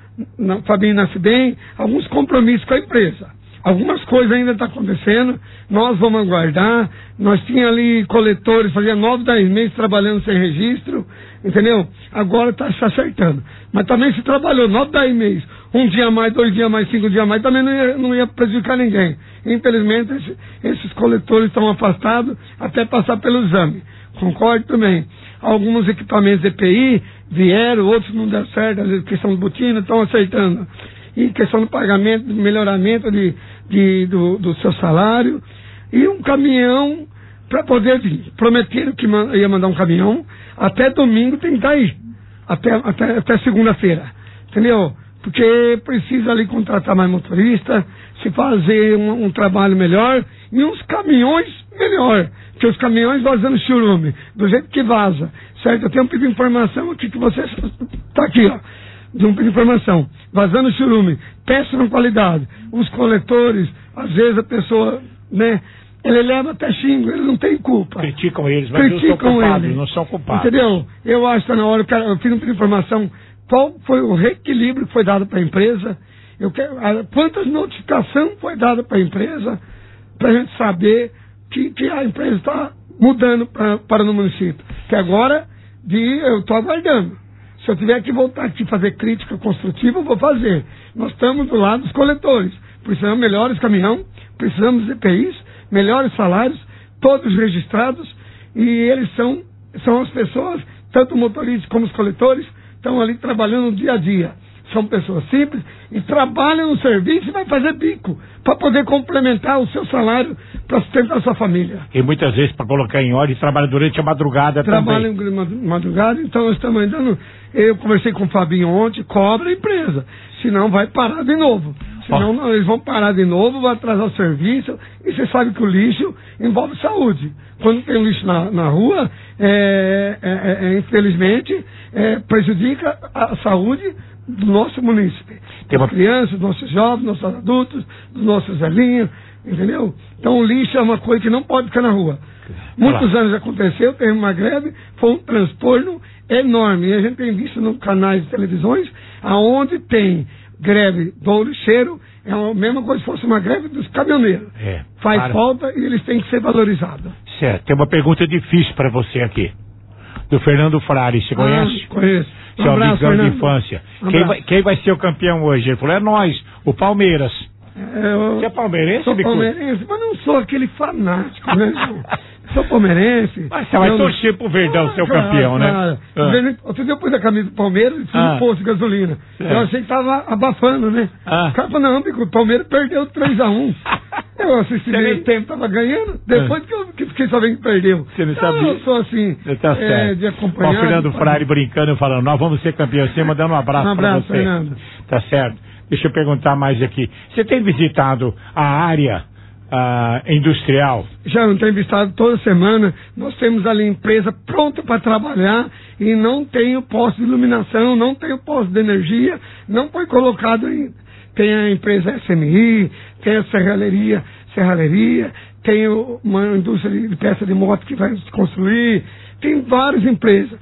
nasce bem, alguns compromissos com a empresa. Algumas coisas ainda estão acontecendo, nós vamos aguardar. Nós tínhamos ali coletores, fazia 9, 10 meses trabalhando sem registro, entendeu? Agora está se acertando. Mas também se trabalhou 9, 10 meses, 1 dia mais, 2 dias mais, 5 dias mais, também não ia prejudicar ninguém. Infelizmente, esses coletores estão afastados até passar pelo exame. Concordo também. Alguns equipamentos de EPI vieram, outros não deram certo, às vezes questão de botina, estão acertando. E questão do pagamento, do melhoramento do seu salário. E um caminhão para poder vir. Prometeram que ia mandar um caminhão. Até domingo tem que estar aí. Até segunda-feira. Entendeu? Porque precisa ali contratar mais motorista, se fazer um trabalho melhor e uns caminhões melhor. Porque os caminhões vazando churume, do jeito que vaza. Certo? Eu tenho um pedido de informação aqui que você está aqui, ó. De um pedido de informação. Vazando churume, péssima qualidade. Os coletores, às vezes a pessoa, né? Ele leva até xingo, ele não tem culpa. Criticam eles, mas não são culpados. Entendeu? Eu acho que está na hora, eu fiz um pedido de informação, qual foi o reequilíbrio que foi dado para a empresa, quantas notificações foi dada para a empresa, para a gente saber que a empresa está mudando para no município. Que agora, eu estou aguardando. Se eu tiver que voltar aqui fazer crítica construtiva, eu vou fazer. Nós estamos do lado dos coletores. Precisamos de melhores caminhão, precisamos de EPIs, melhores salários, todos registrados, e eles são as pessoas, tanto o motorista como os coletores, estão ali trabalhando no dia a dia. São pessoas simples e trabalham no serviço e vai fazer bico para poder complementar o seu salário para sustentar a sua família. E muitas vezes para colocar em ordem trabalha durante a madrugada também. Trabalham madrugada, então nós estamos ainda eu conversei com o Fabinho ontem, cobra a empresa, senão vai parar de novo. Senão eles vão parar de novo, vão atrasar o serviço, e você sabe que o lixo envolve saúde. Quando tem lixo na rua, infelizmente, prejudica a saúde do nosso município. Das crianças, dos nossos jovens, dos nossos adultos, dos nossos velhinhos, entendeu? Então o lixo é uma coisa que não pode ficar na rua. Muitos anos aconteceu, teve uma greve, foi um transtorno enorme. E a gente tem visto nos canais de televisões, aonde tem greve do lixeiro, é a mesma coisa se fosse uma greve dos caminhoneiros. Faz falta e eles têm que ser valorizados. Certo. Tem uma pergunta difícil para você aqui. Do Fernando Frari, você conhece? Conheço. Seu amigão de infância. Quem vai ser o campeão hoje? Ele falou, é nós, o Palmeiras. Você é palmeirense, sou palmeirense, mas não sou aquele fanático, né? Sou palmeirense. Mas você vai torcer pro Verdão ser o campeão, né? Outro dia eu pus a camisa do Palmeiras e fiz um posto de gasolina. Eu achei que tava abafando, né? O cara falou, não, porque o Palmeiras perdeu 3-1. Eu assisti meio tempo, tava ganhando. Depois que que fiquei sabendo que perdeu. Você não então, sabia? Eu sou assim, tá certo. de acompanhar. O Fernando Frari brincando, falando, nós vamos ser campeões. Você mandando um abraço para você. Fernando. Tá certo. Deixa eu perguntar mais aqui. Você tem visitado a área industrial? Já não tenho visitado toda semana. Nós temos ali empresa pronta para trabalhar e não tem o posto de iluminação, não tem o posto de energia, não foi colocado ainda. Tem a empresa SMI, tem a serralheria, tem uma indústria de peça de moto que vai se construir, tem várias empresas,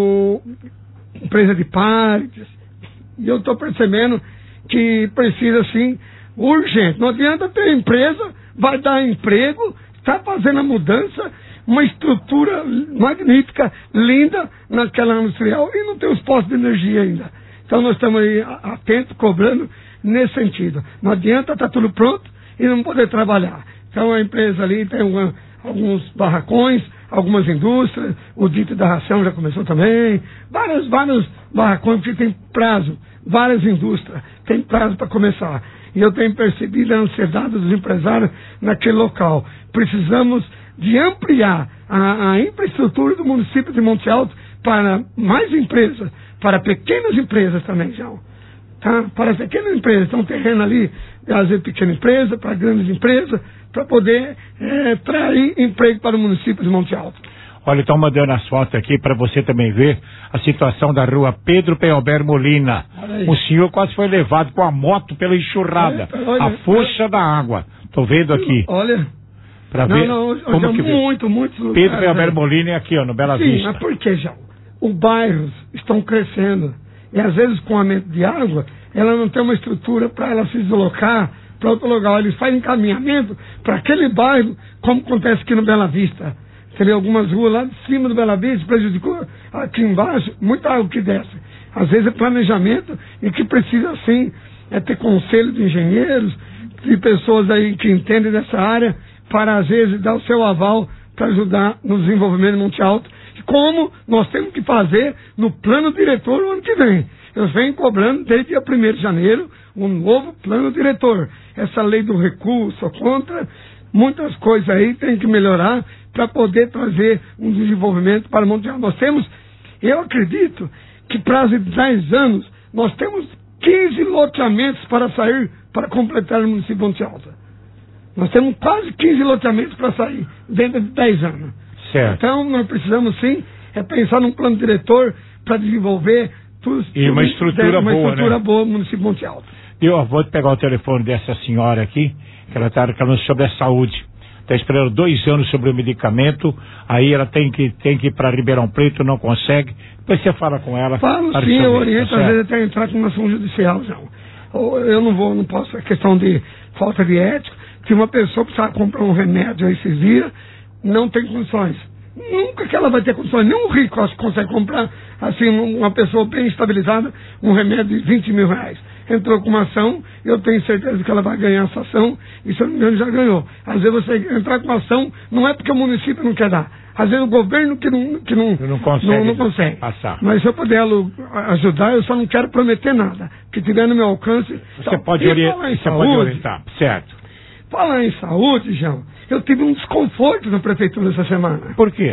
empresa de parques, e eu estou percebendo que precisa, assim, urgente. Não adianta ter empresa, vai dar emprego, está fazendo a mudança, uma estrutura magnífica, linda naquela industrial e não tem os postos de energia ainda. Então nós estamos aí atentos, cobrando nesse sentido. Não adianta estar tudo pronto e não poder trabalhar. Então a empresa ali tem alguns barracões, algumas indústrias, o dito da ração já começou também, vários barracões que tem prazo, várias indústrias, tem prazo para começar. E eu tenho percebido a ansiedade dos empresários naquele local. Precisamos de ampliar a infraestrutura do município de Monte Alto para mais empresas, para pequenas empresas também, João. Tá? Para pequenas empresas, tem um terreno ali, às vezes pequena empresa, para grandes empresas, para poder trazer emprego para o município de Monte Alto. Olha, estão mandando as fotos aqui para você também ver a situação da rua Pedro Pelber Molina. O senhor quase foi levado com a moto pela enxurrada. Olha, a força da água. Estou vendo aqui. Olha. Para ver como que muito Pedro Pelber Molina é aqui, ó, no Bela Vista. Sim, mas por que, João? Os bairros estão crescendo. E às vezes com o aumento de água, ela não tem uma estrutura para ela se deslocar para outro lugar. Eles fazem encaminhamento para aquele bairro, como acontece aqui no Bela Vista. Teve algumas ruas lá de cima do Bela Vista, prejudicou aqui embaixo, muita água que desce. Às vezes é planejamento e que precisa, sim, ter conselho de engenheiros, de pessoas aí que entendem dessa área, para às vezes dar o seu aval para ajudar no desenvolvimento de Monte Alto, como nós temos que fazer no plano diretor no ano que vem. Eu venho cobrando desde dia 1º de janeiro um novo plano diretor. Essa lei do recuo, sou contra, muitas coisas aí tem que melhorar para poder trazer um desenvolvimento para o Monte Alto. Nós temos, eu acredito, que prazo de 10 anos, nós temos 15 loteamentos para sair, para completar o município de Monte Alto. Nós temos quase 15 loteamentos para sair dentro de 10 anos. Certo. Então, nós precisamos, sim, pensar num plano diretor para desenvolver tudo. E uma estrutura boa, uma estrutura boa no município de Monte Alto. Eu vou pegar o telefone dessa senhora aqui, que ela está reclamando sobre a saúde. Está esperando 2 anos sobre o medicamento, aí ela tem que ir para Ribeirão Preto, não consegue. Depois você fala com ela. Falo sim, eu oriento, às vezes até entrar com uma ação judicial, não. Eu não posso, é questão de falta de ética. Se uma pessoa precisar comprar um remédio esses dias, não tem condições. Nunca que ela vai ter condições. Nenhum rico consegue comprar, assim, uma pessoa bem estabilizada, um remédio de 20 mil reais. Entrou com uma ação, eu tenho certeza que ela vai ganhar essa ação, e se eu não me engano já ganhou. Às vezes você entrar com uma ação, não é porque o município não quer dar. Às vezes o governo que não consegue passar. Mas se eu puder ajudar, eu só não quero prometer nada. Que tiver no meu alcance. Você pode orientar, certo? Falar em saúde, João, eu tive um desconforto na prefeitura essa semana. Por quê?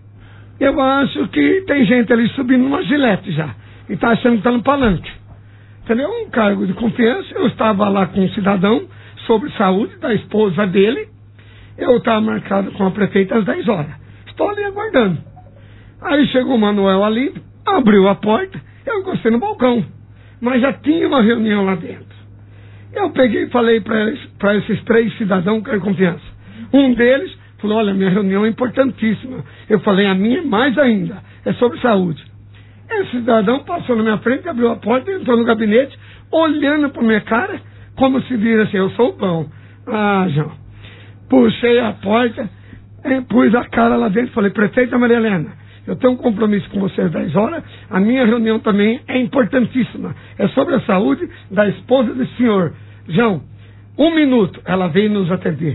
Eu acho que tem gente ali subindo numa gilete já. E está achando que está no palanque. Entendeu? Um cargo de confiança. Eu estava lá com um cidadão sobre saúde da esposa dele. Eu estava marcado com a prefeita às 10 horas. Estou ali aguardando. Aí chegou o Manuel ali, abriu a porta, eu encostei no balcão. Mas já tinha uma reunião lá dentro. Eu peguei e falei para esses 3 cidadãos que eu confiança. Um deles falou, olha, minha reunião é importantíssima. Eu falei, a minha mais ainda, é sobre saúde. Esse cidadão passou na minha frente, abriu a porta, entrou no gabinete, olhando para minha cara, como se diz assim, eu sou bom. Ah, João. Puxei a porta, pus a cara lá dentro, falei, prefeita Maria Helena, eu tenho um compromisso com você às 10 horas, a minha reunião também é importantíssima. É sobre a saúde da esposa do senhor. João, 1 minuto, ela veio nos atender.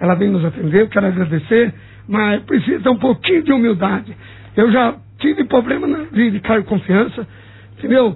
Eu quero agradecer, mas precisa um pouquinho de humildade. Eu já tive problema de cargo de confiança, entendeu?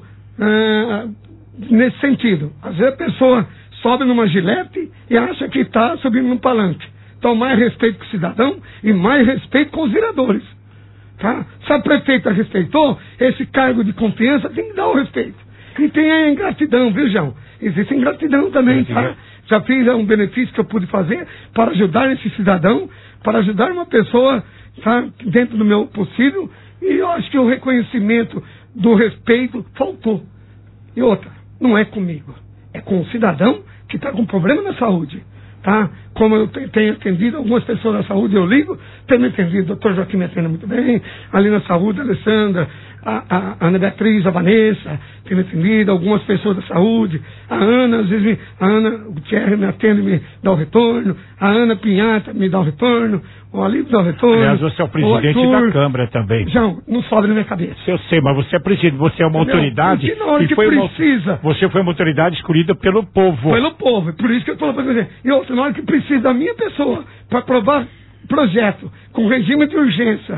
Nesse sentido. Às vezes a pessoa sobe numa gilete e acha que está subindo num palanque. Então, mais respeito com o cidadão e mais respeito com os vereadores. Tá? Se a prefeita respeitou, esse cargo de confiança tem que dar o respeito. E tem a ingratidão, viu, João? Existe ingratidão também, tá? Já fiz um benefício que eu pude fazer para ajudar esse cidadão, para ajudar uma pessoa, tá? Dentro do meu possível, e eu acho que o reconhecimento do respeito faltou. E outra, não é comigo, é com o cidadão que está com problema na saúde. Tá? Como eu tenho atendido algumas pessoas da saúde, eu ligo, tenho atendido, o doutor Joaquim me atende muito bem, ali na saúde, a Alessandra, a Ana Beatriz, a Vanessa, tenho atendido algumas pessoas da saúde, a Ana, às vezes, a Ana Gutierrez me atende, me dá o retorno, a Ana Pinhata me dá o retorno, o Alívio dá o retorno. Aliás, você é o presidente da Câmara também. João, não sobe na minha cabeça. Eu sei, mas você é presidente, você é uma autoridade. Porque na hora que precisa. Você foi uma autoridade escolhida pelo povo. Pelo povo, por isso que eu estou falando para você. E outra, na hora que precisa da minha pessoa para aprovar projeto com regime de urgência,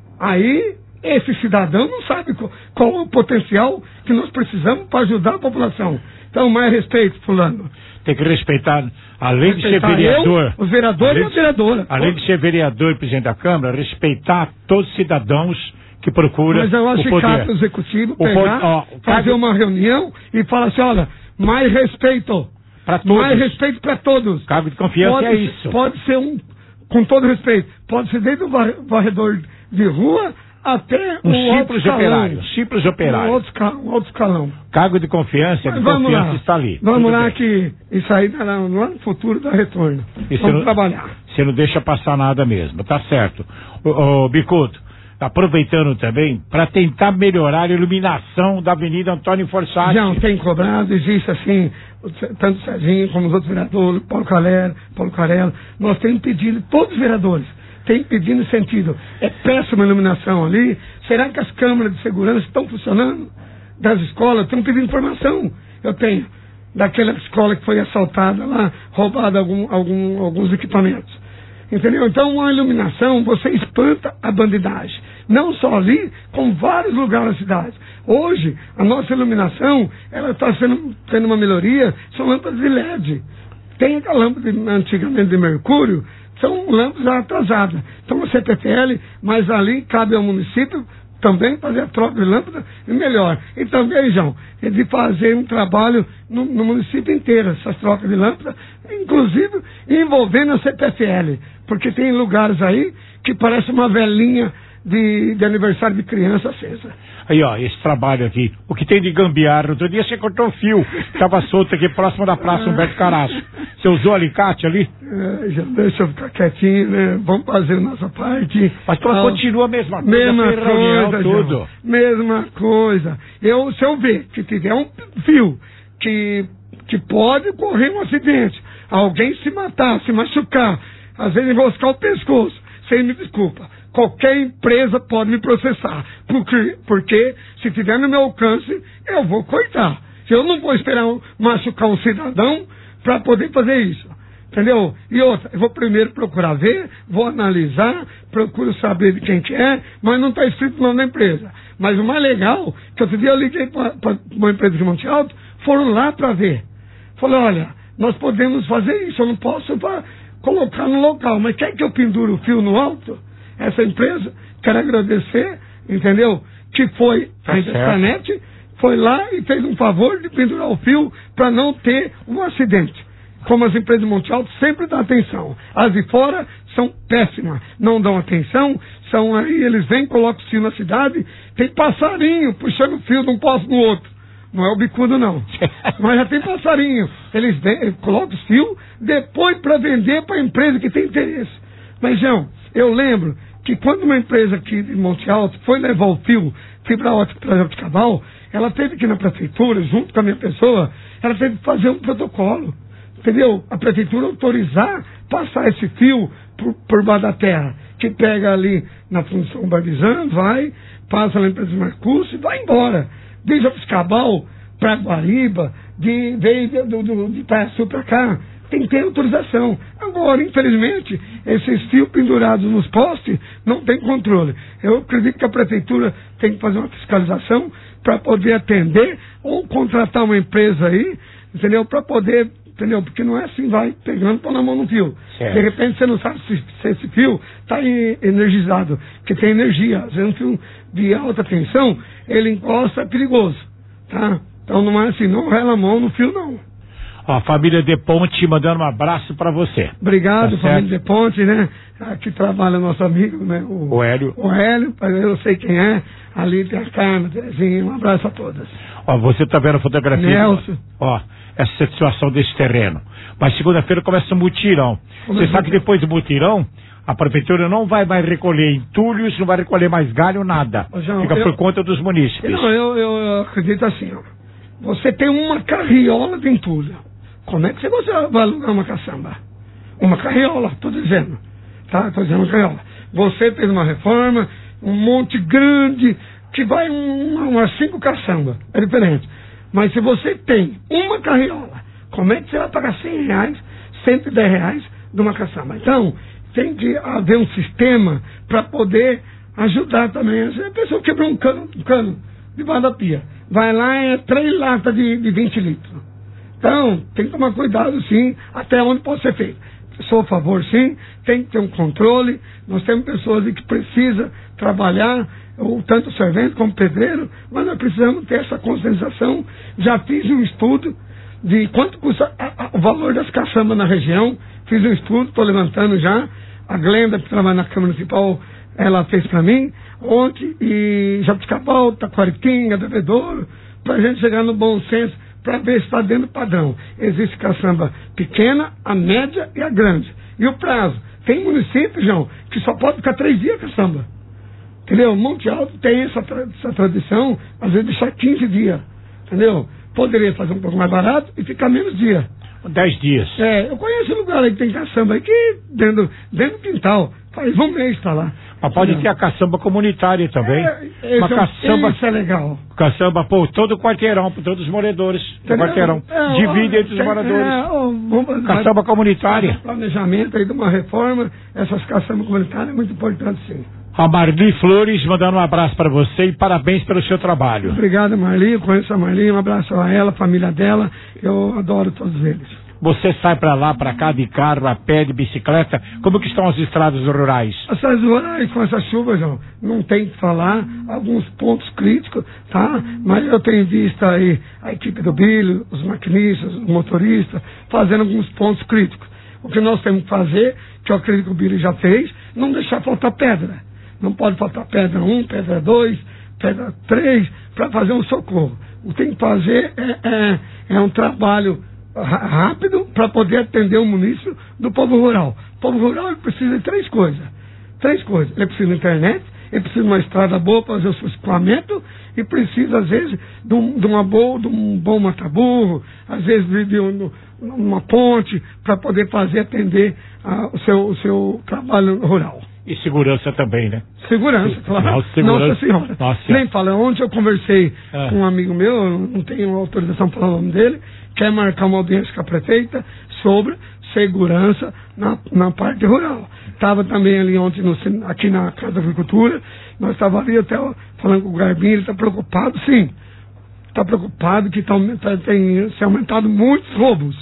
aí esse cidadão não sabe qual é o potencial que nós precisamos para ajudar a população. Então, mais respeito, fulano. Tem que respeitar, além de ser vereador... os vereadores e a vereadora. Além de ser vereador e presidente da Câmara, respeitar todos os cidadãos que procuram o poder. Mas eu acho que cabe o executivo pegar, fazer uma reunião e falar assim, olha, mais respeito. Para todos. Mais respeito para todos. Cargo de confiança é isso. Pode ser com todo respeito, pode ser desde o varredor de rua até um o simples operário. Simples operário. Um outro escalão. Cargo de confiança, está ali. Vamos lá que isso aí lá no futuro dá retorno. Vamos trabalhar. Você não deixa passar nada mesmo, tá certo. Ô, Bicudo, aproveitando também, para tentar melhorar a iluminação da Avenida Antônio Forçati. Já tem cobrado, existe assim, tanto o Serginho como os outros vereadores, Paulo Carella, nós temos pedido, todos os vereadores, tem pedindo sentido. É péssima a iluminação ali. Será que as câmeras de segurança estão funcionando? Das escolas, estão pedindo informação. Eu tenho daquela escola que foi assaltada lá, roubada alguns equipamentos. Entendeu? Então, uma iluminação, você espanta a bandidagem. Não só ali, como vários lugares da cidade. Hoje, a nossa iluminação, ela está tendo uma melhoria, são lâmpadas de LED. Tem aquela lâmpada antigamente de mercúrio, são lâmpadas atrasadas. Então, a CPFL, mas ali cabe ao município também fazer a troca de lâmpada e melhor. E também, João, é de fazer um trabalho no município inteiro, essas trocas de lâmpada, inclusive envolvendo a CPFL, porque tem lugares aí que parece uma velhinha de aniversário de criança acesa. Aí, ó, esse trabalho aqui, o que tem de gambiarra? Outro dia você cortou o fio, estava solto aqui próximo da Praça Humberto Caraço. Você usou alicate ali? Já deixa eu ficar quietinho, né? Vamos fazer a nossa parte. Mas continua a mesma coisa. Mesma coisa. Se eu ver que tiver um fio que pode ocorrer um acidente, alguém se matar, se machucar, às vezes enroscar o pescoço, você me desculpa. Qualquer empresa pode me processar. Porque se tiver no meu alcance, eu vou cortar. Eu não vou esperar machucar um cidadão para poder fazer isso. Entendeu? E outra, eu vou primeiro procurar ver, vou analisar, procuro saber de quem que é, mas não está escrito o nome da empresa. Mas o mais legal, que outro dia eu liguei para uma empresa de Monte Alto, foram lá para ver. Falei, olha, nós podemos fazer isso, eu não posso colocar no local, mas quer que eu pendure o fio no alto? Essa empresa, quero agradecer, entendeu? Que foi a internet, foi lá e fez um favor de pendurar o fio para não ter um acidente. Como as empresas de Monte Alto sempre dão atenção. As de fora são péssimas, não dão atenção, são aí, eles vêm, colocam o fio na cidade, tem passarinho puxando o fio de um posto no outro. Não é o bicudo, não. Mas já tem passarinho. Eles colocam o fio depois para vender para a empresa que tem interesse. Mas, João, eu lembro que quando uma empresa aqui de Monte Alto foi levar o fio, fibra ótica para Jabuticabal, ela teve que ir na prefeitura, junto com a minha pessoa, ela teve que fazer um protocolo. Entendeu? A prefeitura autorizar passar esse fio por baixo da terra, que pega ali na função Barbizan, vai, passa na empresa de Marcúcio e vai embora. Desde Jabuticabal para Guariba, veio de Itaiaçu para cá, tem que ter autorização. Agora, infelizmente, esses fios pendurados nos postes não tem controle. Eu acredito que a prefeitura tem que fazer uma fiscalização para poder atender ou contratar uma empresa aí, entendeu? Para poder entendeu? Porque não é assim, vai pegando, põe na mão no fio. Certo. De repente você não sabe se esse fio está energizado, porque tem energia. Às vezes um fio de alta tensão, ele encosta, é perigoso, tá? Então não é assim, não rela a mão no fio, não. Ó, a família De Ponte mandando um abraço pra você. Obrigado, Tá família certo? De Ponte, né? Aqui trabalha nosso amigo, né? O Hélio. O Hélio, eu sei quem é. Ali tem a Carmen, Terezinha, um abraço a todas. Ó, você tá vendo a fotografia? Nelson. Ó, essa situação desse terreno. Mas segunda-feira começa o mutirão. Você sabe que depois do mutirão, a prefeitura não vai mais recolher entulhos, não vai recolher mais galho, nada. João, fica por conta dos munícipes. Não, eu acredito assim, ó. Você tem uma carriola de entulho. Como é que você vai alugar uma caçamba? Uma carriola, tô dizendo. Tá? Tô dizendo uma carriola. Você fez uma reforma, um monte grande, que vai umas 5 caçambas. É diferente. Mas se você tem uma carriola, como é que você vai pagar R$100, R$110 de uma caçamba? Então, tem que haver um sistema para poder ajudar também. A pessoa quebrou um cano debaixo da pia. Vai lá, é 3 latas de 20 litros. Então, tem que tomar cuidado, sim, até onde pode ser feito. Sou a favor, sim, tem que ter um controle. Nós temos pessoas que precisam trabalhar, tanto o servente como o pedreiro, mas nós precisamos ter essa conscientização. Já fiz um estudo de quanto custa o valor das caçambas na região. Fiz um estudo, estou levantando já. A Glenda, que trabalha na Câmara Municipal, ela fez para mim ontem, e Jabuticabal, Taquariquinha, Bebedouro, para a gente chegar no bom senso, para ver se está dentro do padrão. Existe caçamba pequena, a média e a grande. E o prazo? Tem municípios, João, que só pode ficar 3 dias caçamba. Entendeu? Monte Alto tem essa tradição, às vezes deixar 15 dias. Entendeu? Poderia fazer um pouco mais barato e ficar menos dia. 10 dias. Eu conheço lugar aí que tem caçamba aí que dentro do quintal. Faz um mês está lá. Mas pode ter a caçamba comunitária também. Uma caçamba. Isso é legal. Caçamba, pô, todo o quarteirão, por todos os moradores do quarteirão. Divide entre os moradores. Caçamba comunitária. Planejamento aí de uma reforma, essas caçambas comunitárias é muito importante, sim. A Marli Flores mandando um abraço para você e parabéns pelo seu trabalho. Obrigado, Marli. Eu conheço a Marli. Um abraço a ela, a família dela. Eu adoro todos eles. Você sai para lá, para cá, de carro, a pé, de bicicleta. Como que estão as estradas rurais? As estradas rurais, com essa chuva, João, não tem que falar. Alguns pontos críticos, tá? Mas eu tenho visto aí a equipe do Bílio, os maquinistas, os motoristas, fazendo alguns pontos críticos. O que nós temos que fazer, que eu acredito que o Bílio já fez, não deixar faltar pedra. Não pode faltar pedra 1, pedra 2, pedra 3, para fazer um socorro. O que tem que fazer é um trabalho rápido para poder atender o município do povo rural. O povo rural ele precisa de 3 coisas. 3 coisas. Ele precisa de internet, ele precisa de uma estrada boa para fazer o seu escoamento e precisa, às vezes, de um bom mataburro, às vezes de uma ponte para poder atender o seu trabalho rural. E segurança também, né? Segurança, claro. Nossa Senhora. Nem fala, ontem eu conversei com um amigo meu, não tenho autorização para falar o nome dele, quer marcar uma audiência com a prefeita sobre segurança na parte rural. Estava também ali ontem, aqui na Casa da Agricultura, nós estávamos ali até falando com o Garbinho, ele está preocupado, sim. Está preocupado que tem se aumentado muitos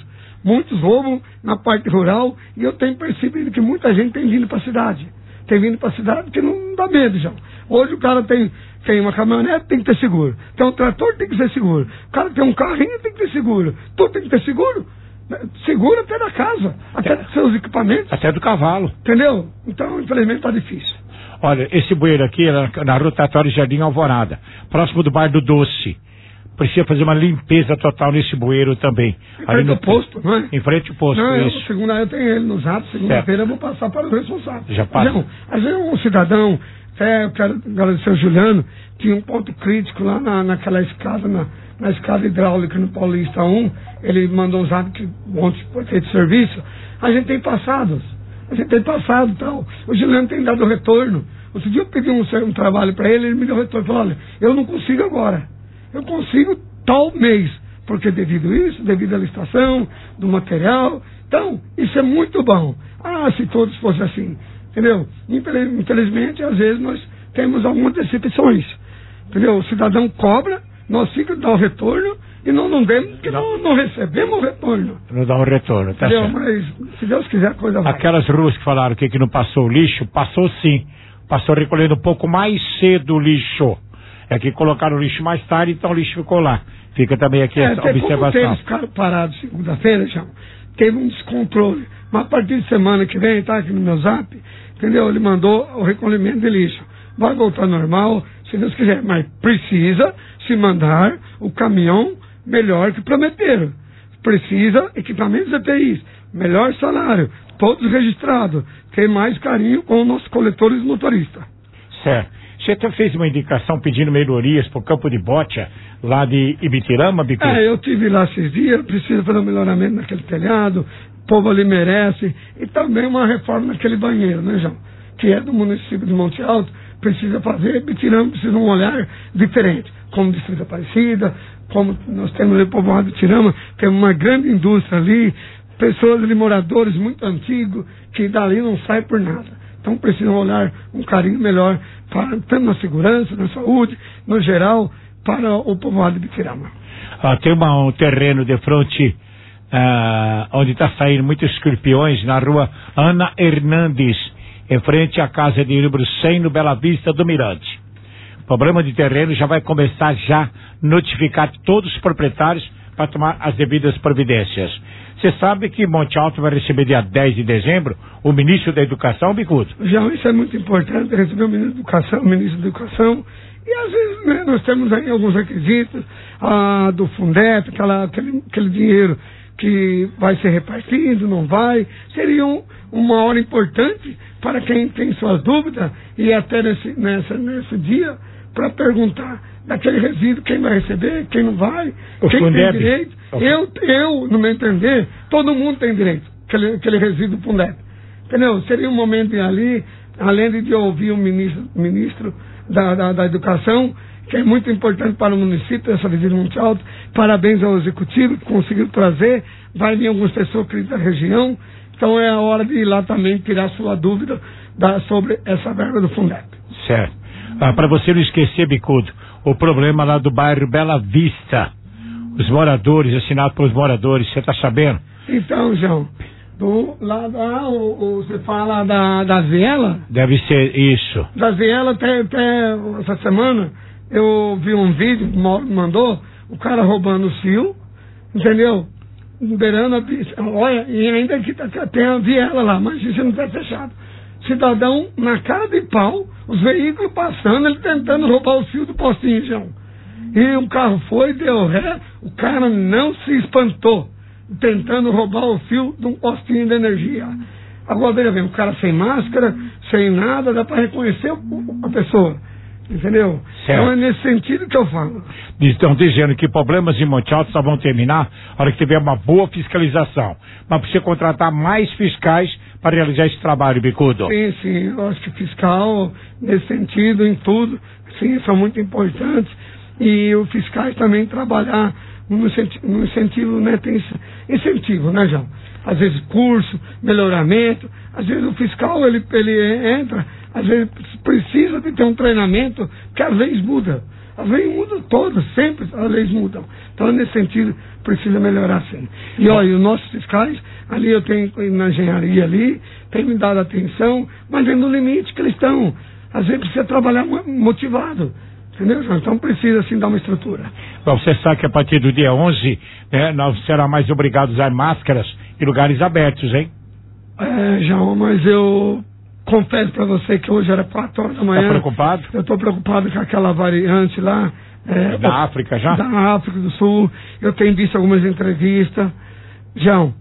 roubos na parte rural, e eu tenho percebido que muita gente tem vindo para a cidade. Tem vindo para a cidade que não dá medo já. Hoje o cara tem uma caminhonete, tem que ter seguro. Tem um trator, tem que ter seguro. O cara tem um carrinho, tem que ter seguro. Tudo tem que ter seguro. Seguro até da casa, até dos seus equipamentos. Até do cavalo. Entendeu? Então, infelizmente, está difícil. Olha, esse bueiro aqui era na rotatória Jardim Alvorada, próximo do Bar do Doce. Precisa fazer uma limpeza total nesse bueiro também. Em frente ao posto, não é? Em frente ao posto, não, isso. Segunda eu tenho ele nos atos, segunda-feira eu vou passar para o responsável. Já passa. Não, às vezes um cidadão, eu quero agradecer ao Juliano, tinha um ponto crítico lá naquela escada, na escada hidráulica no Paulista 1, ele mandou uns atos que ontem foi feito serviço. A gente tem passado tal. O Juliano tem dado retorno. Outro dia eu pedi um trabalho para ele me deu retorno. Falou, olha, eu não consigo agora. Eu consigo tal mês, porque devido à licitação, do material. Então, isso é muito bom. Se todos fossem assim, entendeu? Infelizmente, às vezes nós temos algumas decepções, entendeu? O cidadão cobra, nós ficamos dando o retorno E não demos, porque não recebemos o retorno. Não dá um retorno, tá certo. Mas, se Deus quiser, a coisa vai. Aquelas ruas que falaram que não passou o lixo, passou sim. Passou recolhendo um pouco mais cedo o lixo. É que colocaram o lixo mais tarde, então o lixo ficou lá. Fica também aqui essa observação. Como eles ficaram parados segunda-feira, já teve um descontrole. Mas a partir de semana que vem, tá aqui no meu zap, entendeu? Ele mandou o recolhimento de lixo. Vai voltar normal, se Deus quiser. Mas precisa se mandar o caminhão melhor que prometeram. Precisa equipamentos EPIs, melhor salário, todos registrados. Ter mais carinho com os nossos coletores motoristas. Certo. Você até fez uma indicação pedindo melhorias para o campo de bocha lá de Ibitirama, Bicu? Eu tive lá esses dias, precisa fazer um melhoramento naquele telhado, o povo ali merece, e também uma reforma naquele banheiro, né, João? Que é do município de Monte Alto, precisa fazer, Ibitirama precisa de um olhar diferente, como Distrito Aparecida, como nós temos ali o povoado de Ibitirama, temos uma grande indústria ali, pessoas ali, moradores muito antigos, que dali não saem por nada. Então precisam olhar um carinho melhor, tanto na segurança, na saúde, no geral, para o povoado de Ibitirama. Tem um terreno de frente, onde está saindo muitos escorpiões, na rua Ana Hernandes, em frente à casa de número 100, no Bela Vista do Mirante. O problema de terreno já vai começar já notificar todos os proprietários para tomar as devidas providências. Você sabe que Monte Alto vai receber dia 10 de dezembro o ministro da Educação, Bicudo? Já, isso é muito importante, receber o ministro da Educação, e às vezes, né, nós temos aí alguns requisitos, do Fundeb, aquele dinheiro que vai ser repartido, não vai, seria uma hora importante para quem tem suas dúvidas, e até nesse dia, para perguntar daquele resíduo, quem vai receber, quem não vai, quem tem direito. Eu, no meu entender, todo mundo tem direito, aquele resíduo Fundeb. Entendeu? Seria um momento de ir ali, além de ouvir o ministro da Educação, que é muito importante para o município, essa visita Monte Alto. Parabéns ao executivo que conseguiu trazer. Vai vir algumas pessoas da região. Então é a hora de ir lá também tirar sua dúvida sobre essa verba do Fundeb. Certo. Para você não esquecer, Bicudo, o problema lá do bairro Bela Vista. Os moradores, assinado pelos moradores, você está sabendo? Então, João, você fala da Viela? Deve ser isso. Da Viela, até essa semana, eu vi um vídeo, o Mauro mandou, o cara roubando o fio, entendeu? Beirando a pista. Olha, e ainda que tem a Viela lá, mas isso não está fechado. Cidadão na cara de pau, os veículos passando, ele tentando roubar o fio do postinho, João. E um carro foi, deu ré, o cara não se espantou, tentando roubar o fio de um postinho de energia. Agora, veja bem, o cara sem máscara, sem nada, dá para reconhecer a pessoa. Entendeu? Certo. Então é nesse sentido que eu falo. Estão dizendo que problemas em Monte Alto só vão terminar na hora que tiver uma boa fiscalização. Mas precisa contratar mais fiscais para realizar esse trabalho, Bicudo. Sim, eu acho que fiscal, nesse sentido, em tudo, sim, são muito importantes. E os fiscais também trabalhar no incentivo, né? Tem incentivo, né, João? Às vezes curso, melhoramento, às vezes o fiscal ele entra, às vezes precisa de ter um treinamento, porque as leis mudam. As leis mudam todas, sempre as leis mudam. Então, nesse sentido, precisa melhorar sim. E olha, os nossos fiscais, ali eu tenho na engenharia ali, tem me dado atenção, mas dentro do limite que eles estão. Às vezes precisa trabalhar motivado. Entendeu? Então precisa sim dar uma estrutura. Bom, você sabe que a partir do dia 11, né, nós será mais obrigados a usar máscaras em lugares abertos, hein? João, mas eu confesso para você que hoje era 4 horas da manhã. Está preocupado? Eu estou preocupado com aquela variante lá. Da África já? Da África do Sul. Eu tenho visto algumas entrevistas. João,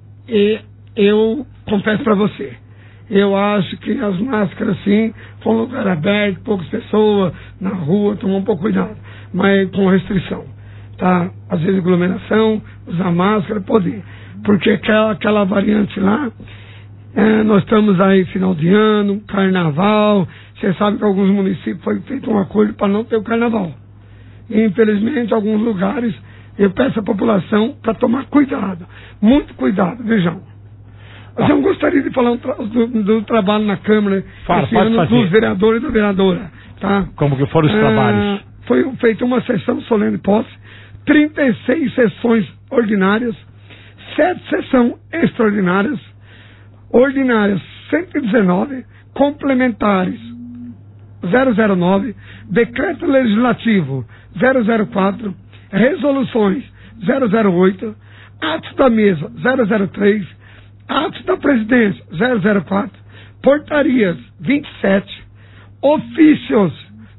eu confesso para você. Eu acho que as máscaras, sim, com lugar aberto, poucas pessoas, na rua, tomar um pouco cuidado, mas com restrição, tá? Às vezes aglomeração, usar máscara, poder. Porque aquela variante lá, nós estamos aí final de ano, carnaval, você sabe que alguns municípios foi feito um acordo para não ter o carnaval. E, infelizmente, em alguns lugares, eu peço à população para tomar cuidado, muito cuidado, vejam. Eu não gostaria de falar do trabalho na Câmara esse ano dos vereadores e da vereadora, tá? Como que foram os trabalhos? Foi feita uma sessão solene posse, 36 sessões ordinárias, 7 sessões extraordinárias, ordinárias 119, complementares 009, decreto legislativo 004, resoluções 008, atos da mesa 003, atos da presidência 004, portarias 27, ofícios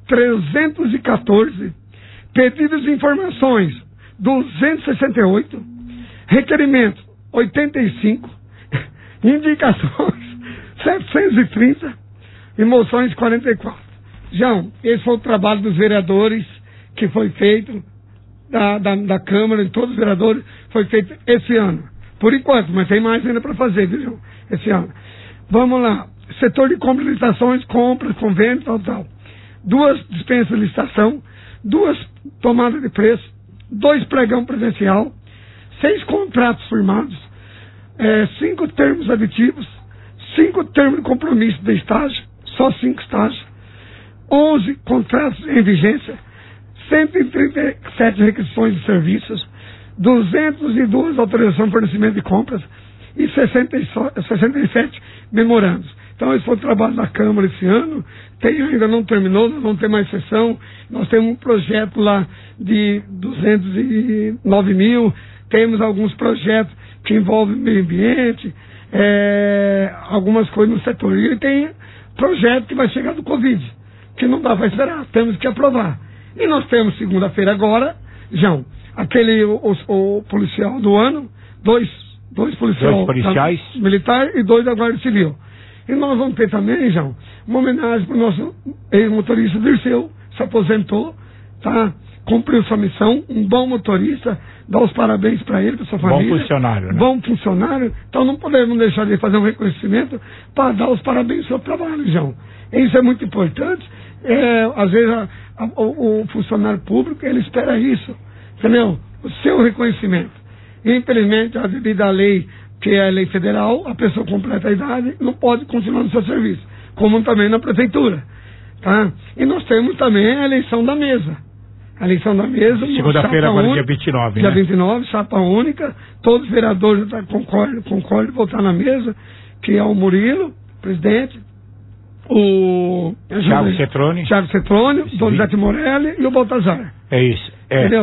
314, pedidos de informações 268, requerimentos 85, indicações 730 e moções 44. João, esse foi o trabalho dos vereadores que foi feito da Câmara, de todos os vereadores, foi feito esse ano. Por enquanto, mas tem mais ainda para fazer, viu, João? Esse ano. Vamos lá. Setor de compras e licitações, compras, convênios, tal. 2 dispensas de licitação, 2 tomadas de preço, 2 pregão presencial, 6 contratos firmados, 5 termos aditivos, 5 termos de compromisso de estágio, só 5 estágios, 11 contratos em vigência, 137 requisições de serviços, 202 autorizações de fornecimento de compras e 67 memorandos. Então, esse foi o trabalho da Câmara esse ano. Ainda não terminou, nós vamos ter mais sessão. Nós temos um projeto lá de 209 mil, temos alguns projetos que envolvem meio ambiente, algumas coisas no setor. E tem projeto que vai chegar do Covid, que não dá para esperar, temos que aprovar. E nós temos segunda-feira agora, João, o policial do ano, dois policiais militar e 2 da Guarda Civil. E nós vamos ter também, João, uma homenagem para o nosso ex-motorista Dirceu, se aposentou, tá? Cumpriu sua missão, um bom motorista, dá os parabéns para ele, para sua família. Bom funcionário, né? Bom funcionário, então não podemos deixar de fazer um reconhecimento para dar os parabéns ao seu trabalho, João. Isso é muito importante. Às vezes o funcionário público, ele espera isso, entendeu? O seu reconhecimento. Infelizmente, devido à lei, que é a lei federal, a pessoa completa a idade não pode continuar no seu serviço, como também na prefeitura, tá? E nós temos também a eleição da mesa. A eleição da mesa... Segunda-feira, agora dia 29, dia 29, chapa única, todos os vereadores concordam em votar na mesa, que é o Murilo, presidente, o Thiago Cetrone, o Donizete Morelli e o Baltazar. É isso.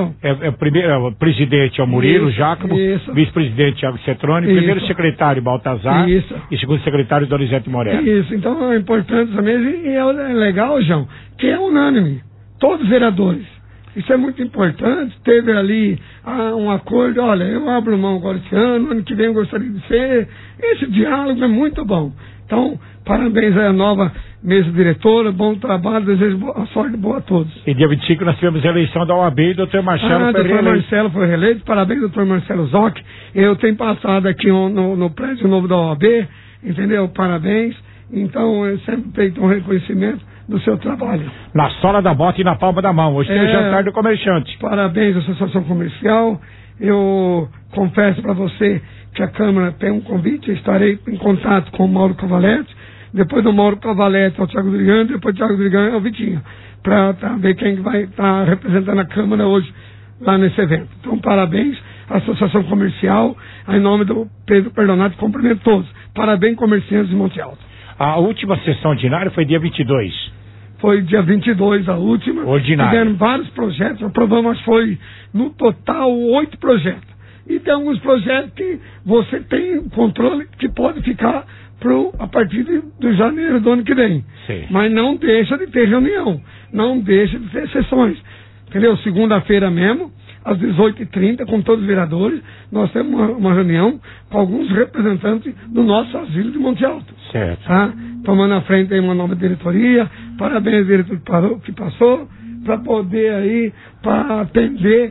O presidente é o Murilo Jácobo, vice-presidente Thiago Cetrone, primeiro secretário Baltazar e segundo secretário Donizete Morelli. Isso, então é importante essa mesa e é legal, João, que é unânime, todos os vereadores. Isso é muito importante, teve ali um acordo, olha, eu abro mão agora esse ano que vem eu gostaria de ser, esse diálogo é muito bom. Então, parabéns à nova mesa diretora, bom trabalho, desejo boa sorte boa a todos. E dia 25 nós tivemos a eleição da OAB e o doutor Marcelo foi reeleito. Marcelo foi reeleito, parabéns doutor Marcelo Zoc. Eu tenho passado aqui no prédio novo da OAB, entendeu? Parabéns. Então, eu sempre feito um reconhecimento do seu trabalho. Na sola da bota e na palma da mão. Hoje tem o jantar do comerciante. Parabéns à Associação Comercial. Eu confesso para você que a Câmara tem um convite, eu estarei em contato com o Mauro Cavalete, depois do Mauro Cavalete ao Thiago Drigano, depois do Thiago Drigano ao Vitinho, para ver quem vai estar representando a Câmara hoje lá nesse evento. Então, parabéns à Associação Comercial, em nome do Pedro Perdonato, cumprimento todos. Parabéns, comerciantes de Monte Alto. A última sessão ordinária foi dia 22. Foi dia 22 a última. Ordinária. Tiveram vários projetos, aprovamos, foi no total 8 projetos. E tem alguns projetos que você tem controle que pode ficar a partir de janeiro do ano que vem. Sim. Mas não deixa de ter reunião, não deixa de ter sessões. Entendeu? Segunda-feira mesmo, às 18h30, com todos os vereadores, nós temos uma reunião com alguns representantes do nosso asilo de Monte Alto. Certo. Tá? Tomando à frente aí uma nova diretoria, parabéns ao diretor que passou, para poder aí, para atender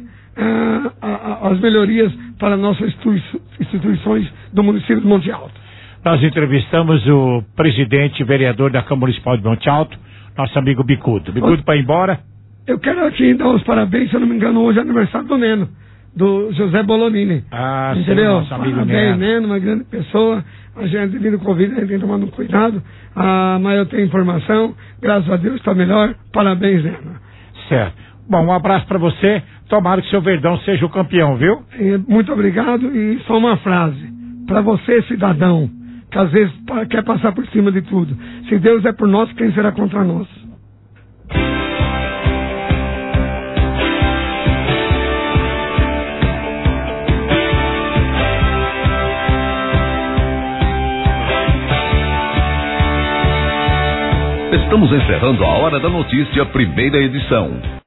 as melhorias para nossas instituições do município de Monte Alto. Nós entrevistamos o presidente e vereador da Câmara Municipal de Monte Alto, nosso amigo Bicudo. Bicudo, para ir embora? Eu quero aqui dar os parabéns, se eu não me engano, hoje é aniversário do Neno, do José Bolonini. Entendeu? Sim, nosso amigo parabéns, Neno, uma grande pessoa. A gente, devido ao Covid, a gente tem tomado um cuidado, mas eu tenho informação, graças a Deus está melhor. Parabéns, Neno. Certo. Bom, um abraço para você. Tomara que seu Verdão seja o campeão, viu? Muito obrigado. E só uma frase. Para você, cidadão, que às vezes quer passar por cima de tudo. Se Deus é por nós, quem será contra nós? Estamos encerrando a Hora da Notícia, primeira edição.